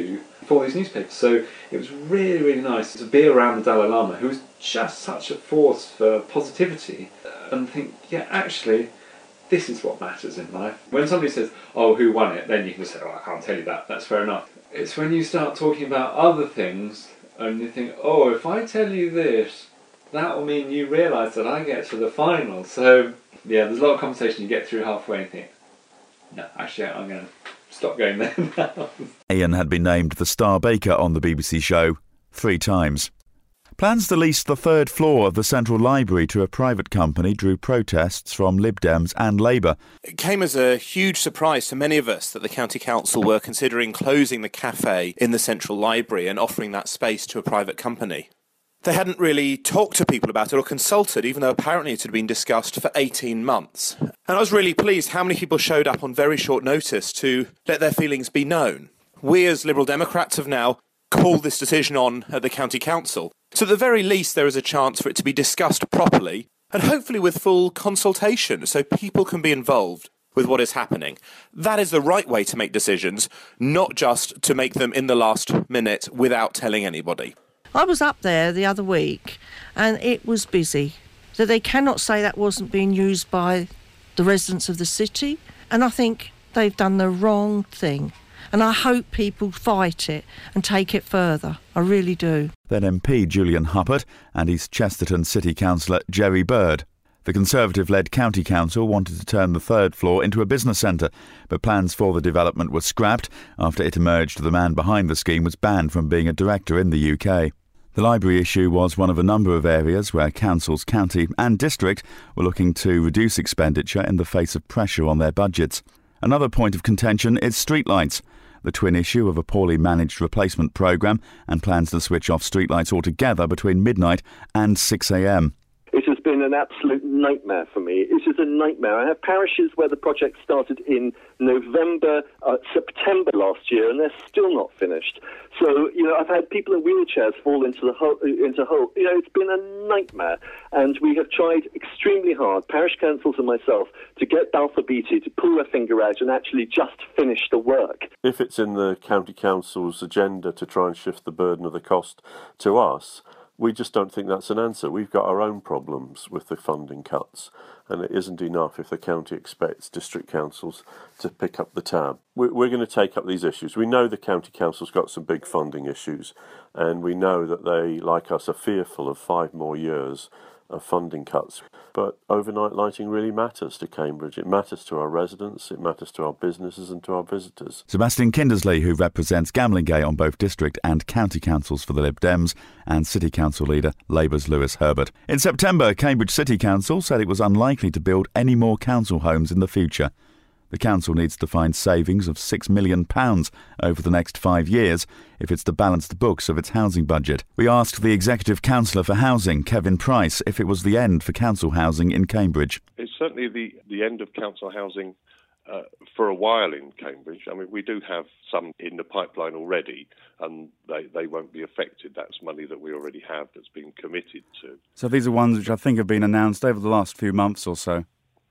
Speaker 24: for these newspapers. So it was really, really nice to be around the Dalai Lama, who was just such a force for positivity, and think, yeah, actually, this is what matters in life. When somebody says, oh, who won it? Then you can just say, oh, I can't tell you that. That's fair enough. It's when you start talking about other things and you think, oh, if I tell you this, that will mean you realise that I get to the final. So, yeah, there's a lot of conversation you get through halfway and think, no, actually, I'm going to stop going there now.
Speaker 1: Ian had been named the star baker on the B B C show three times. Plans to lease the third floor of the Central Library to a private company drew protests from Lib Dems and Labour.
Speaker 3: It came as a huge surprise to many of us that the County Council were considering closing the cafe in the Central Library and offering that space to a private company. They hadn't really talked to people about it or consulted, even though apparently it had been discussed for eighteen months. And I was really pleased how many people showed up on very short notice to let their feelings be known. We as Liberal Democrats have now called this decision on at the County Council. So at the very least there is a chance for it to be discussed properly and hopefully with full consultation so people can be involved with what is happening. That is the right way to make decisions, not just to make them in the last minute without telling anybody.
Speaker 4: I was up there the other week and it was busy. So they cannot say that wasn't being used by the residents of the city, and I think they've done the wrong thing. And I hope people fight it and take it further. I really do.
Speaker 1: Then M P Julian Huppert and East Chesterton City Councillor Jerry Bird. The Conservative-led County Council wanted to turn the third floor into a business centre, but plans for the development were scrapped after it emerged the man behind the scheme was banned from being a director in the U K. The library issue was one of a number of areas where councils, county and district were looking to reduce expenditure in the face of pressure on their budgets. Another point of contention is streetlights. The twin issue of a poorly managed replacement programme and plans to switch off streetlights altogether between midnight and six a m.
Speaker 5: It has been an absolute nightmare for me. It is a nightmare. I have parishes where the project started in November, uh, September last year, and they're still not finished. So, you know, I've had people in wheelchairs fall into the hole. Into hole. You know, it's been a nightmare, and we have tried extremely hard, parish councils and myself, to get Balfour Beatty to pull their finger out and actually just finish the work.
Speaker 6: If it's in the county council's agenda to try and shift the burden of the cost to us, we just don't think that's an answer. We've got our own problems with the funding cuts, and it isn't enough if the county expects district councils to pick up the tab. We're, we're going to take up these issues. We know the county council's got some big funding issues, and we know that they, like us, are fearful of five more years of funding cuts. But overnight lighting really matters to Cambridge. It matters to our residents, it matters to our businesses and to our visitors.
Speaker 1: Sebastian Kindersley, who represents Gamlingay on both district and county councils for the Lib Dems, and City Council leader Labour's Lewis Herbert. In September, Cambridge City Council said it was unlikely to build any more council homes in the future. The council needs to find savings of six million pounds over the next five years if it's to balance the books of its housing budget. We asked the Executive Councillor for Housing, Kevin Price, if it was the end for council housing in Cambridge.
Speaker 25: It's certainly the, the end of council housing uh, for a while in Cambridge. I mean, we do have some in the pipeline already, and they, they won't be affected. That's money that we already have that's been committed to.
Speaker 26: So these are ones which I think have been announced over the last few months or so?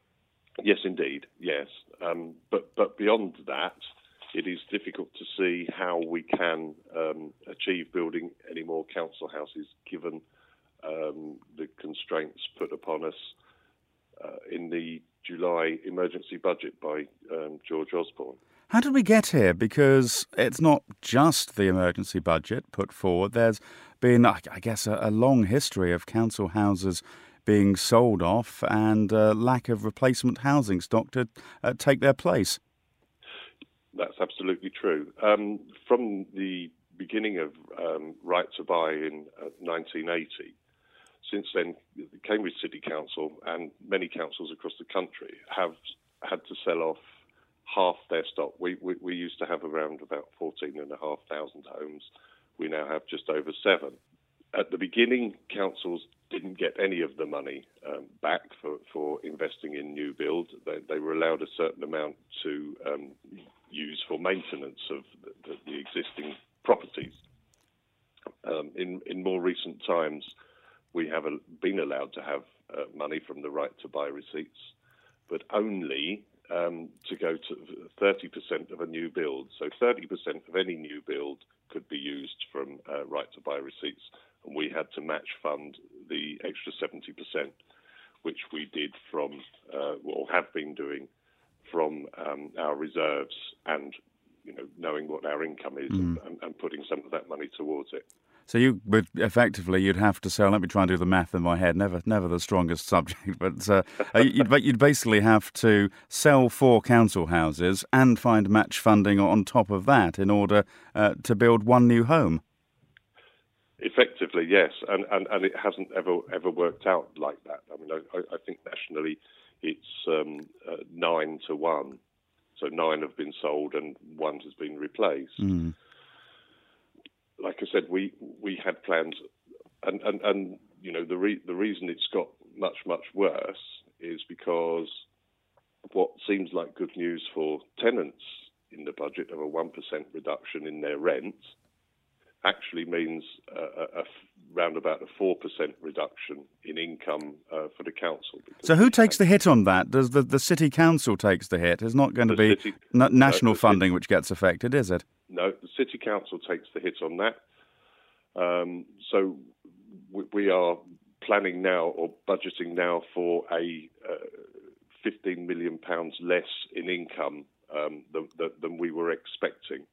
Speaker 25: Yes, indeed, yes. Um, but, but beyond that, it is difficult to see how we can um, achieve building any more council houses given um, the constraints put upon us uh, in the July emergency budget by um, George Osborne.
Speaker 26: How did we get here? Because it's not just the emergency budget put forward. There's been, I guess, a, a long history of council houses being sold off and uh, lack of replacement housing stock to uh, take their place.
Speaker 25: That's absolutely true. Um, from the beginning of um, Right to Buy in uh, nineteen eighty, since then, the Cambridge City Council and many councils across the country have had to sell off half their stock. We, we, we used to have around about fourteen and a half thousand homes. We now have just over seven. At the beginning, councils didn't get any of the money um, back for, for investing in new build. They, they were allowed a certain amount to um, use for maintenance of the, the existing properties. Um, in, in more recent times, we have a, been allowed to have uh, money from the Right to Buy receipts, but only um, to go to thirty percent of a new build. So thirty percent of any new build could be used from uh, right to buy receipts, and we had to match fund the extra seventy percent, which we did from, uh, or have been doing, from um, our reserves and, you know, knowing what our income is mm. and, and putting some of that money towards it.
Speaker 26: So you would effectively you'd have to sell. Let me try and do the math in my head. Never, never the strongest subject, but uh, you'd, you'd basically have to sell four council houses and find match funding on top of that in order uh, to build one new home.
Speaker 25: Effectively, yes, and, and and it hasn't ever ever worked out like that. I mean, I, I think nationally it's um, uh, nine to one, so nine have been sold and one has been replaced. Mm. Like I said, we we had plans, and, and, and you know the re- the reason it's got much much worse is because what seems like good news for tenants in the budget of a one percent reduction in their rent actually means uh, a, a round about a four percent reduction in income uh, for the council.
Speaker 26: So who takes the hit on that? Does the, the city council takes the hit? It's not going to be city, n- national no, funding city, which gets affected, is it?
Speaker 25: No, the city council takes the hit on that. Um, so we, we are planning now or budgeting now for a uh, fifteen million pounds less in income um, than, than we were expecting.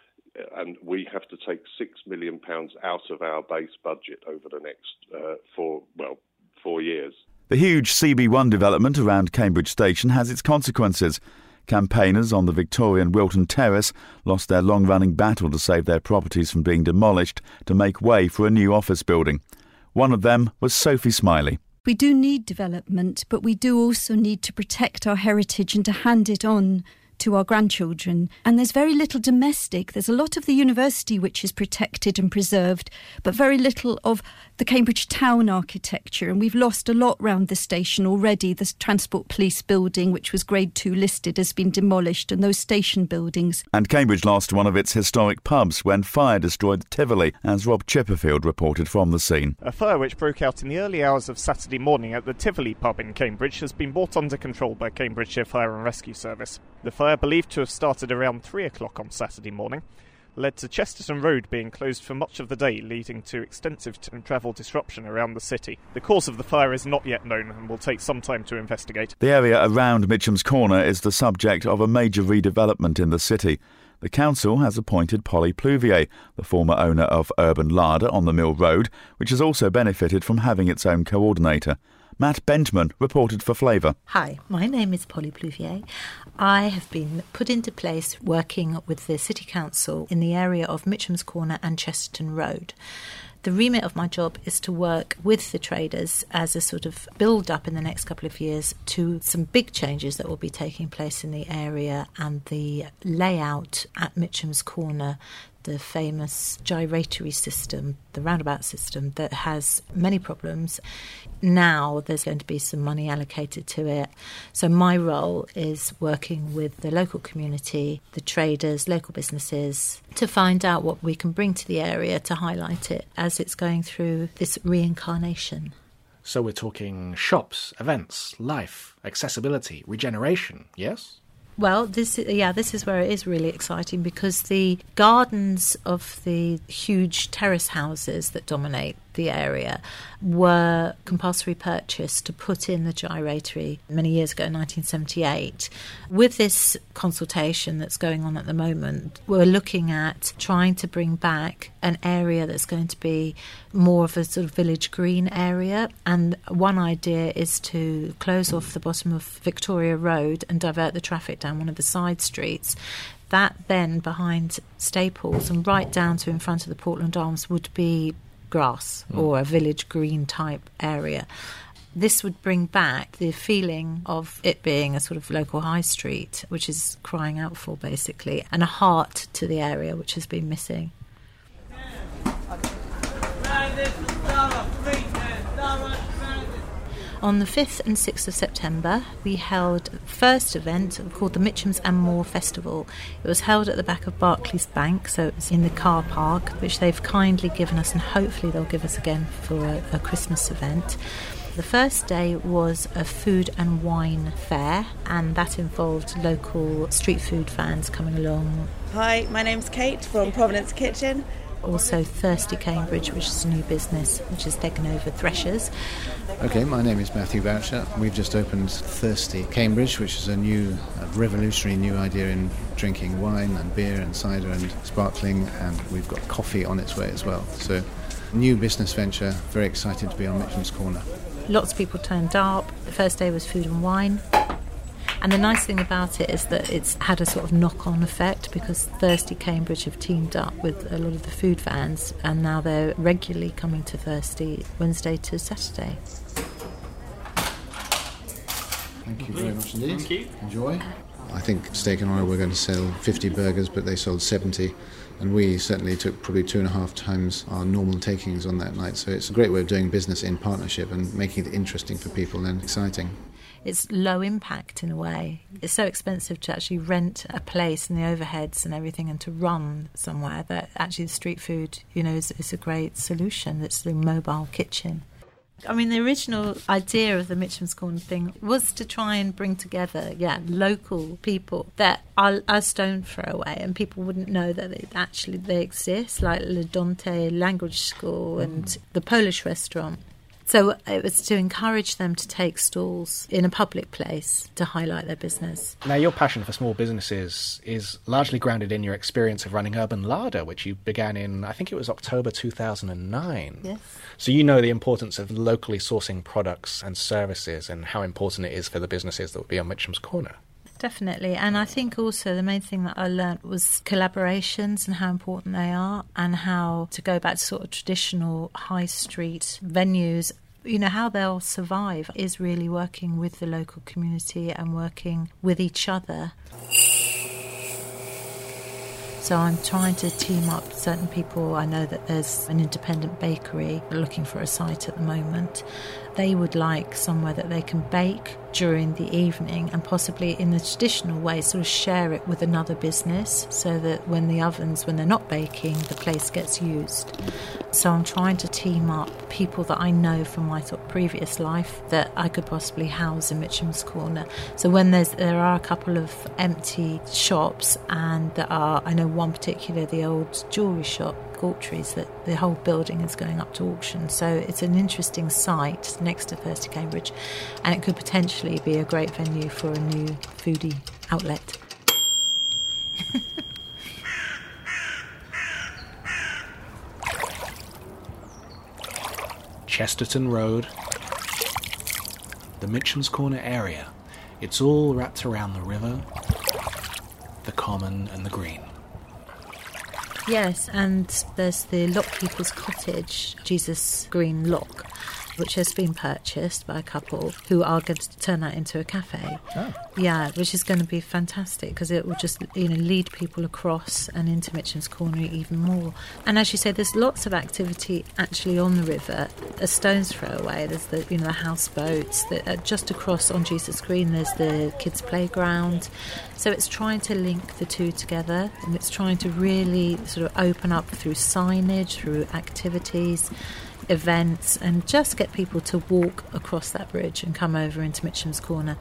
Speaker 25: And we have to take six million pounds out of our base budget over the next uh, four, well, four years.
Speaker 1: The huge C B one development around Cambridge Station has its consequences. Campaigners on the Victorian Wilton Terrace lost their long-running battle to save their properties from being demolished to make way for a new office building. One of them was Sophie Smiley.
Speaker 8: We do need development, but we do also need to protect our heritage and to hand it on to our grandchildren. And there's very little domestic. There's a lot of the university which is protected and preserved, but very little of the Cambridge town architecture. And we've lost a lot round the station already. The Transport Police building, which was grade two listed, has been demolished, and those station buildings.
Speaker 1: And Cambridge lost one of its historic pubs when fire destroyed Tivoli, as Rob Chipperfield reported from the scene.
Speaker 10: A fire which broke out in the early hours of Saturday morning at the Tivoli pub in Cambridge has been brought under control by Cambridgeshire Fire and Rescue Service. The fire, believed to have started around three o'clock on Saturday morning, led to Chesterton Road being closed for much of the day, leading to extensive t- travel disruption around the city. The cause of the fire is not yet known and will take some time to investigate.
Speaker 1: The area around Mitcham's Corner is the subject of a major redevelopment in the city. The council has appointed Polly Pluvier, the former owner of Urban Larder on the Mill Road, which has also benefited from having its own coordinator. Matt Bentman reported for Flavour.
Speaker 13: Hi, my name is Polly Pluvier. I have been put into place working with the City Council in the area of Mitcham's Corner and Chesterton Road. The remit of my job is to work with the traders as a sort of build-up in the next couple of years to some big changes that will be taking place in the area and the layout at Mitcham's Corner, the famous gyratory system, the roundabout system that has many problems. Now there's going to be some money allocated to it. So my role is working with the local community, the traders, local businesses, to find out what we can bring to the area to highlight it as it's going through this reincarnation.
Speaker 14: So we're talking shops, events, life, accessibility, regeneration, yes?
Speaker 13: Well, this yeah, this is where it is really exciting because the gardens of the huge terrace houses that dominate the area were compulsory purchase to put in the gyratory many years ago, nineteen seventy-eight. With this consultation that's going on at the moment, we're looking at trying to bring back an area that's going to be more of a sort of village green area. And one idea is to close off the bottom of Victoria Road and divert the traffic down one of the side streets. That then behind Staples and right down to in front of the Portland Arms would be grass mm. or a village green type area. This would bring back the feeling of it being a sort of local high street, which is crying out for basically, and a heart to the area which has been missing. On the fifth and sixth of September, we held the first event called the Mitchams and More Festival. It was held at the back of Barclays Bank, so it was in the car park, which they've kindly given us, and hopefully they'll give us again for a, a Christmas event. The first day was a food and wine fair, and that involved local street food vans coming along,
Speaker 9: Hi, my name's Kate from Providence Kitchen.
Speaker 13: Also Thirsty Cambridge, which is a new business which has taken over Threshers.
Speaker 11: Okay, my name is Matthew Boucher. We've just opened Thirsty Cambridge, which is a new, a revolutionary new idea in drinking wine and beer and cider and sparkling, and we've got coffee on its way as well. So, new business venture, very excited to be on Mitcham's Corner.
Speaker 13: Lots of people turned up. The first day was food and wine. And the nice thing about it is that it's had a sort of knock-on effect, because Thirsty Cambridge have teamed up with a lot of the food vans, and now they're regularly coming to Thirsty Wednesday to Saturday.
Speaker 11: Thank you very much indeed.
Speaker 24: Thank you.
Speaker 11: Enjoy. I think Steak and Oil were going to sell fifty burgers, but they sold seventy, and we certainly took probably two and a half times our normal takings on that night. So it's a great way of doing business in partnership and making it interesting for people and exciting.
Speaker 13: It's low impact in a way. It's so expensive to actually rent a place and the overheads and everything and to run somewhere that actually the street food, you know, is, is a great solution. It's the mobile kitchen. I mean, the original idea of the Mitcham's Corner thing was to try and bring together, yeah, local people that are a stone throw away, and people wouldn't know that it actually they exist, like Le Dante Language School and mm. the Polish restaurant. So it was to encourage them to take stalls in a public place to highlight their business.
Speaker 14: Now, your passion for small businesses is largely grounded in your experience of running Urban Larder, which you began in, I think it was October two thousand nine.
Speaker 13: Yes.
Speaker 14: So you know the importance of locally sourcing products and services and how important it is for the businesses that would be on Mitcham's Corner.
Speaker 13: Definitely. And I think also the main thing that I learnt was collaborations and how important they are, and how to go back to sort of traditional high street venues. You know, how they'll survive is really working with the local community and working with each other. So I'm trying to team up certain people. I know that there's an independent bakery looking for a site at the moment. They would like somewhere that they can bake during the evening and possibly in the traditional way sort of share it with another business, so that when the ovens, when they're not baking, the place gets used. So I'm trying to team up people that I know from my sort of previous life that I could possibly house in Mitcham's Corner. So when there's there are a couple of empty shops, and there are, I know one particular, the old jewellery shop, Galtrees, that the whole building is going up to auction. So it's an interesting site next to Thirsty Cambridge, and it could potentially be a great venue for a new foodie outlet.
Speaker 14: Chesterton Road, the Mitcham's Corner area. It's all wrapped around the river, the common and the green.
Speaker 13: Yes, and there's the Lockkeeper's Cottage, Jesus Green Lock, which has been purchased by a couple who are going to turn that into a cafe.
Speaker 14: Oh.
Speaker 13: Yeah, which is going to be fantastic, because it will just, you know, lead people across and into Mitcham's Corner even more. And as you say, there's lots of activity actually on the river. A stone's throw away, there's the, you know, the houseboats. The, uh, just across on Jesus Green, there's the kids' playground. So it's trying to link the two together, and it's trying to really sort of open up through signage, through activities, events, and just get people to walk across that bridge and come over into Mitcham's Corner.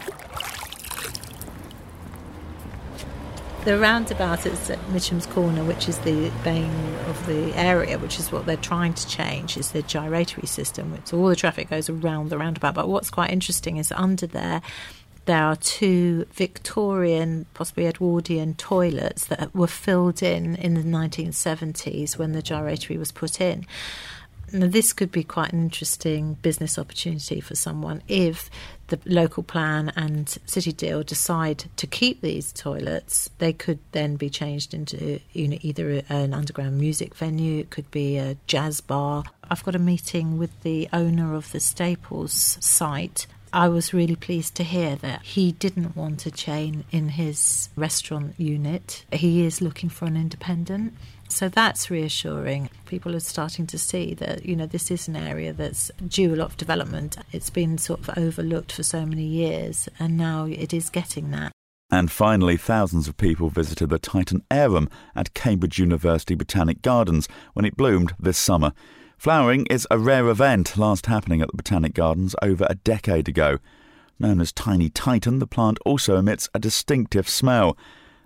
Speaker 13: The roundabout is at Mitcham's Corner, which is the bane of the area, which is what they're trying to change, is the gyratory system. So all the traffic goes around the roundabout. But what's quite interesting is under there, there are two Victorian, possibly Edwardian toilets that were filled in in the nineteen seventies when the gyratory was put in. Now, this could be quite an interesting business opportunity for someone if the local plan and city deal decide to keep these toilets. They could then be changed into, you know, either an underground music venue, it could be a jazz bar. I've got a meeting with the owner of the Staples site. I was really pleased to hear that he didn't want a chain in his restaurant unit. He is looking for an independent. So that's reassuring. People are starting to see that, you know, this is an area that's due a lot of development. It's been sort of overlooked for so many years, and now it is getting that.
Speaker 1: And finally, thousands of people visited the Titan Arum at Cambridge University Botanic Gardens when it bloomed this summer. Flowering is a rare event, last happening at the Botanic Gardens over a decade ago. Known as Tiny Titan, the plant also emits a distinctive smell.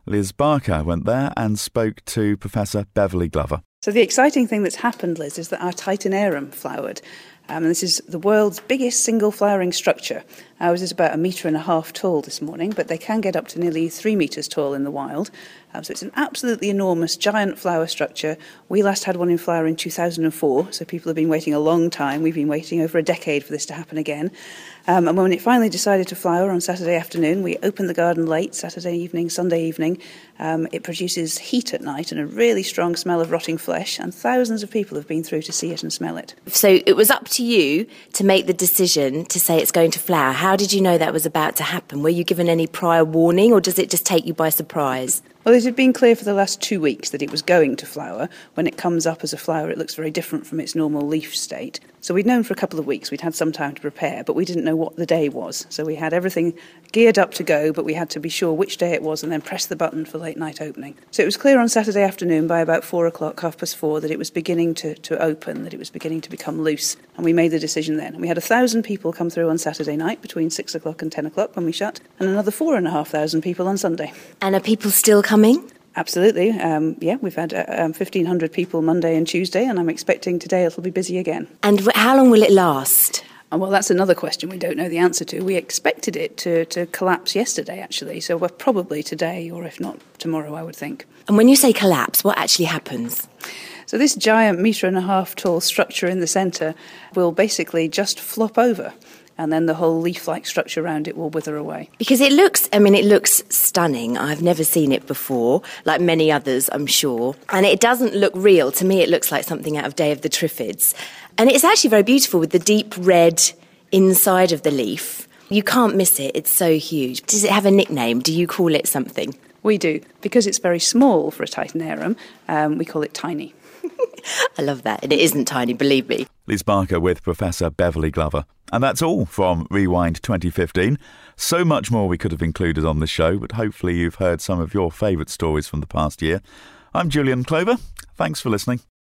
Speaker 1: Liz Barker went there and spoke to Professor Beverly Glover.
Speaker 7: So the exciting thing that's happened, Liz, is that our Titanarum flowered. Um, and this is the world's biggest single flowering structure. Ours is about a metre and a half tall this morning, but they can get up to nearly three metres tall in the wild. Um, so it's an absolutely enormous, giant flower structure. We last had one in flower in two thousand four, so people have been waiting a long time. We've been waiting over a decade for this to happen again. Um, and when it finally decided to flower on Saturday afternoon, we opened the garden late, Saturday evening, Sunday evening. Um, it produces heat at night and a really strong smell of rotting flesh, and thousands of people have been through to see it and smell it.
Speaker 12: So it was up to you to make the decision to say it's going to flower. How did you know that was about to happen? Were you given any prior warning, or does it just take you by surprise?
Speaker 7: Well, it had been clear for the last two weeks that it was going to flower. When it comes up as a flower, it looks very different from its normal leaf state. So we'd known for a couple of weeks, we'd had some time to prepare, but we didn't know what the day was. So we had everything geared up to go, but we had to be sure which day it was and then press the button for late night opening. So it was clear on Saturday afternoon by about four o'clock, half past four, that it was beginning to, to open, that it was beginning to become loose. And we made the decision then. And we had a thousand people come through on Saturday night between six o'clock and ten o'clock when we shut, and another four and a half thousand people on Sunday.
Speaker 12: And are people still coming?
Speaker 7: Absolutely. Um, yeah, we've had uh, um, fifteen hundred people Monday and Tuesday, and I'm expecting today it'll be busy again.
Speaker 12: And w- how long will it last?
Speaker 7: Oh, well, that's another question we don't know the answer to. We expected it to, to collapse yesterday, actually, so we're probably today, or if not tomorrow, I would think.
Speaker 12: And when you say collapse, what actually happens?
Speaker 7: So this giant metre and a half tall structure in the centre will basically just flop over, and then the whole leaf-like structure around it will wither away.
Speaker 12: Because it looks, I mean, it looks stunning. I've never seen it before, like many others, I'm sure. And it doesn't look real. To me, it looks like something out of Day of the Triffids. And it's actually very beautiful with the deep red inside of the leaf. You can't miss it. It's so huge. Does it have a nickname? Do you call it something?
Speaker 7: We do. Because it's very small for a Titanarum, um, we call it tiny.
Speaker 12: I love that. And it isn't tiny, believe me.
Speaker 1: Liz Barker with Professor Beverly Glover. And that's all from Rewind twenty fifteen. So much more we could have included on the show, but hopefully you've heard some of your favourite stories from the past year. I'm Julian Clover. Thanks for listening.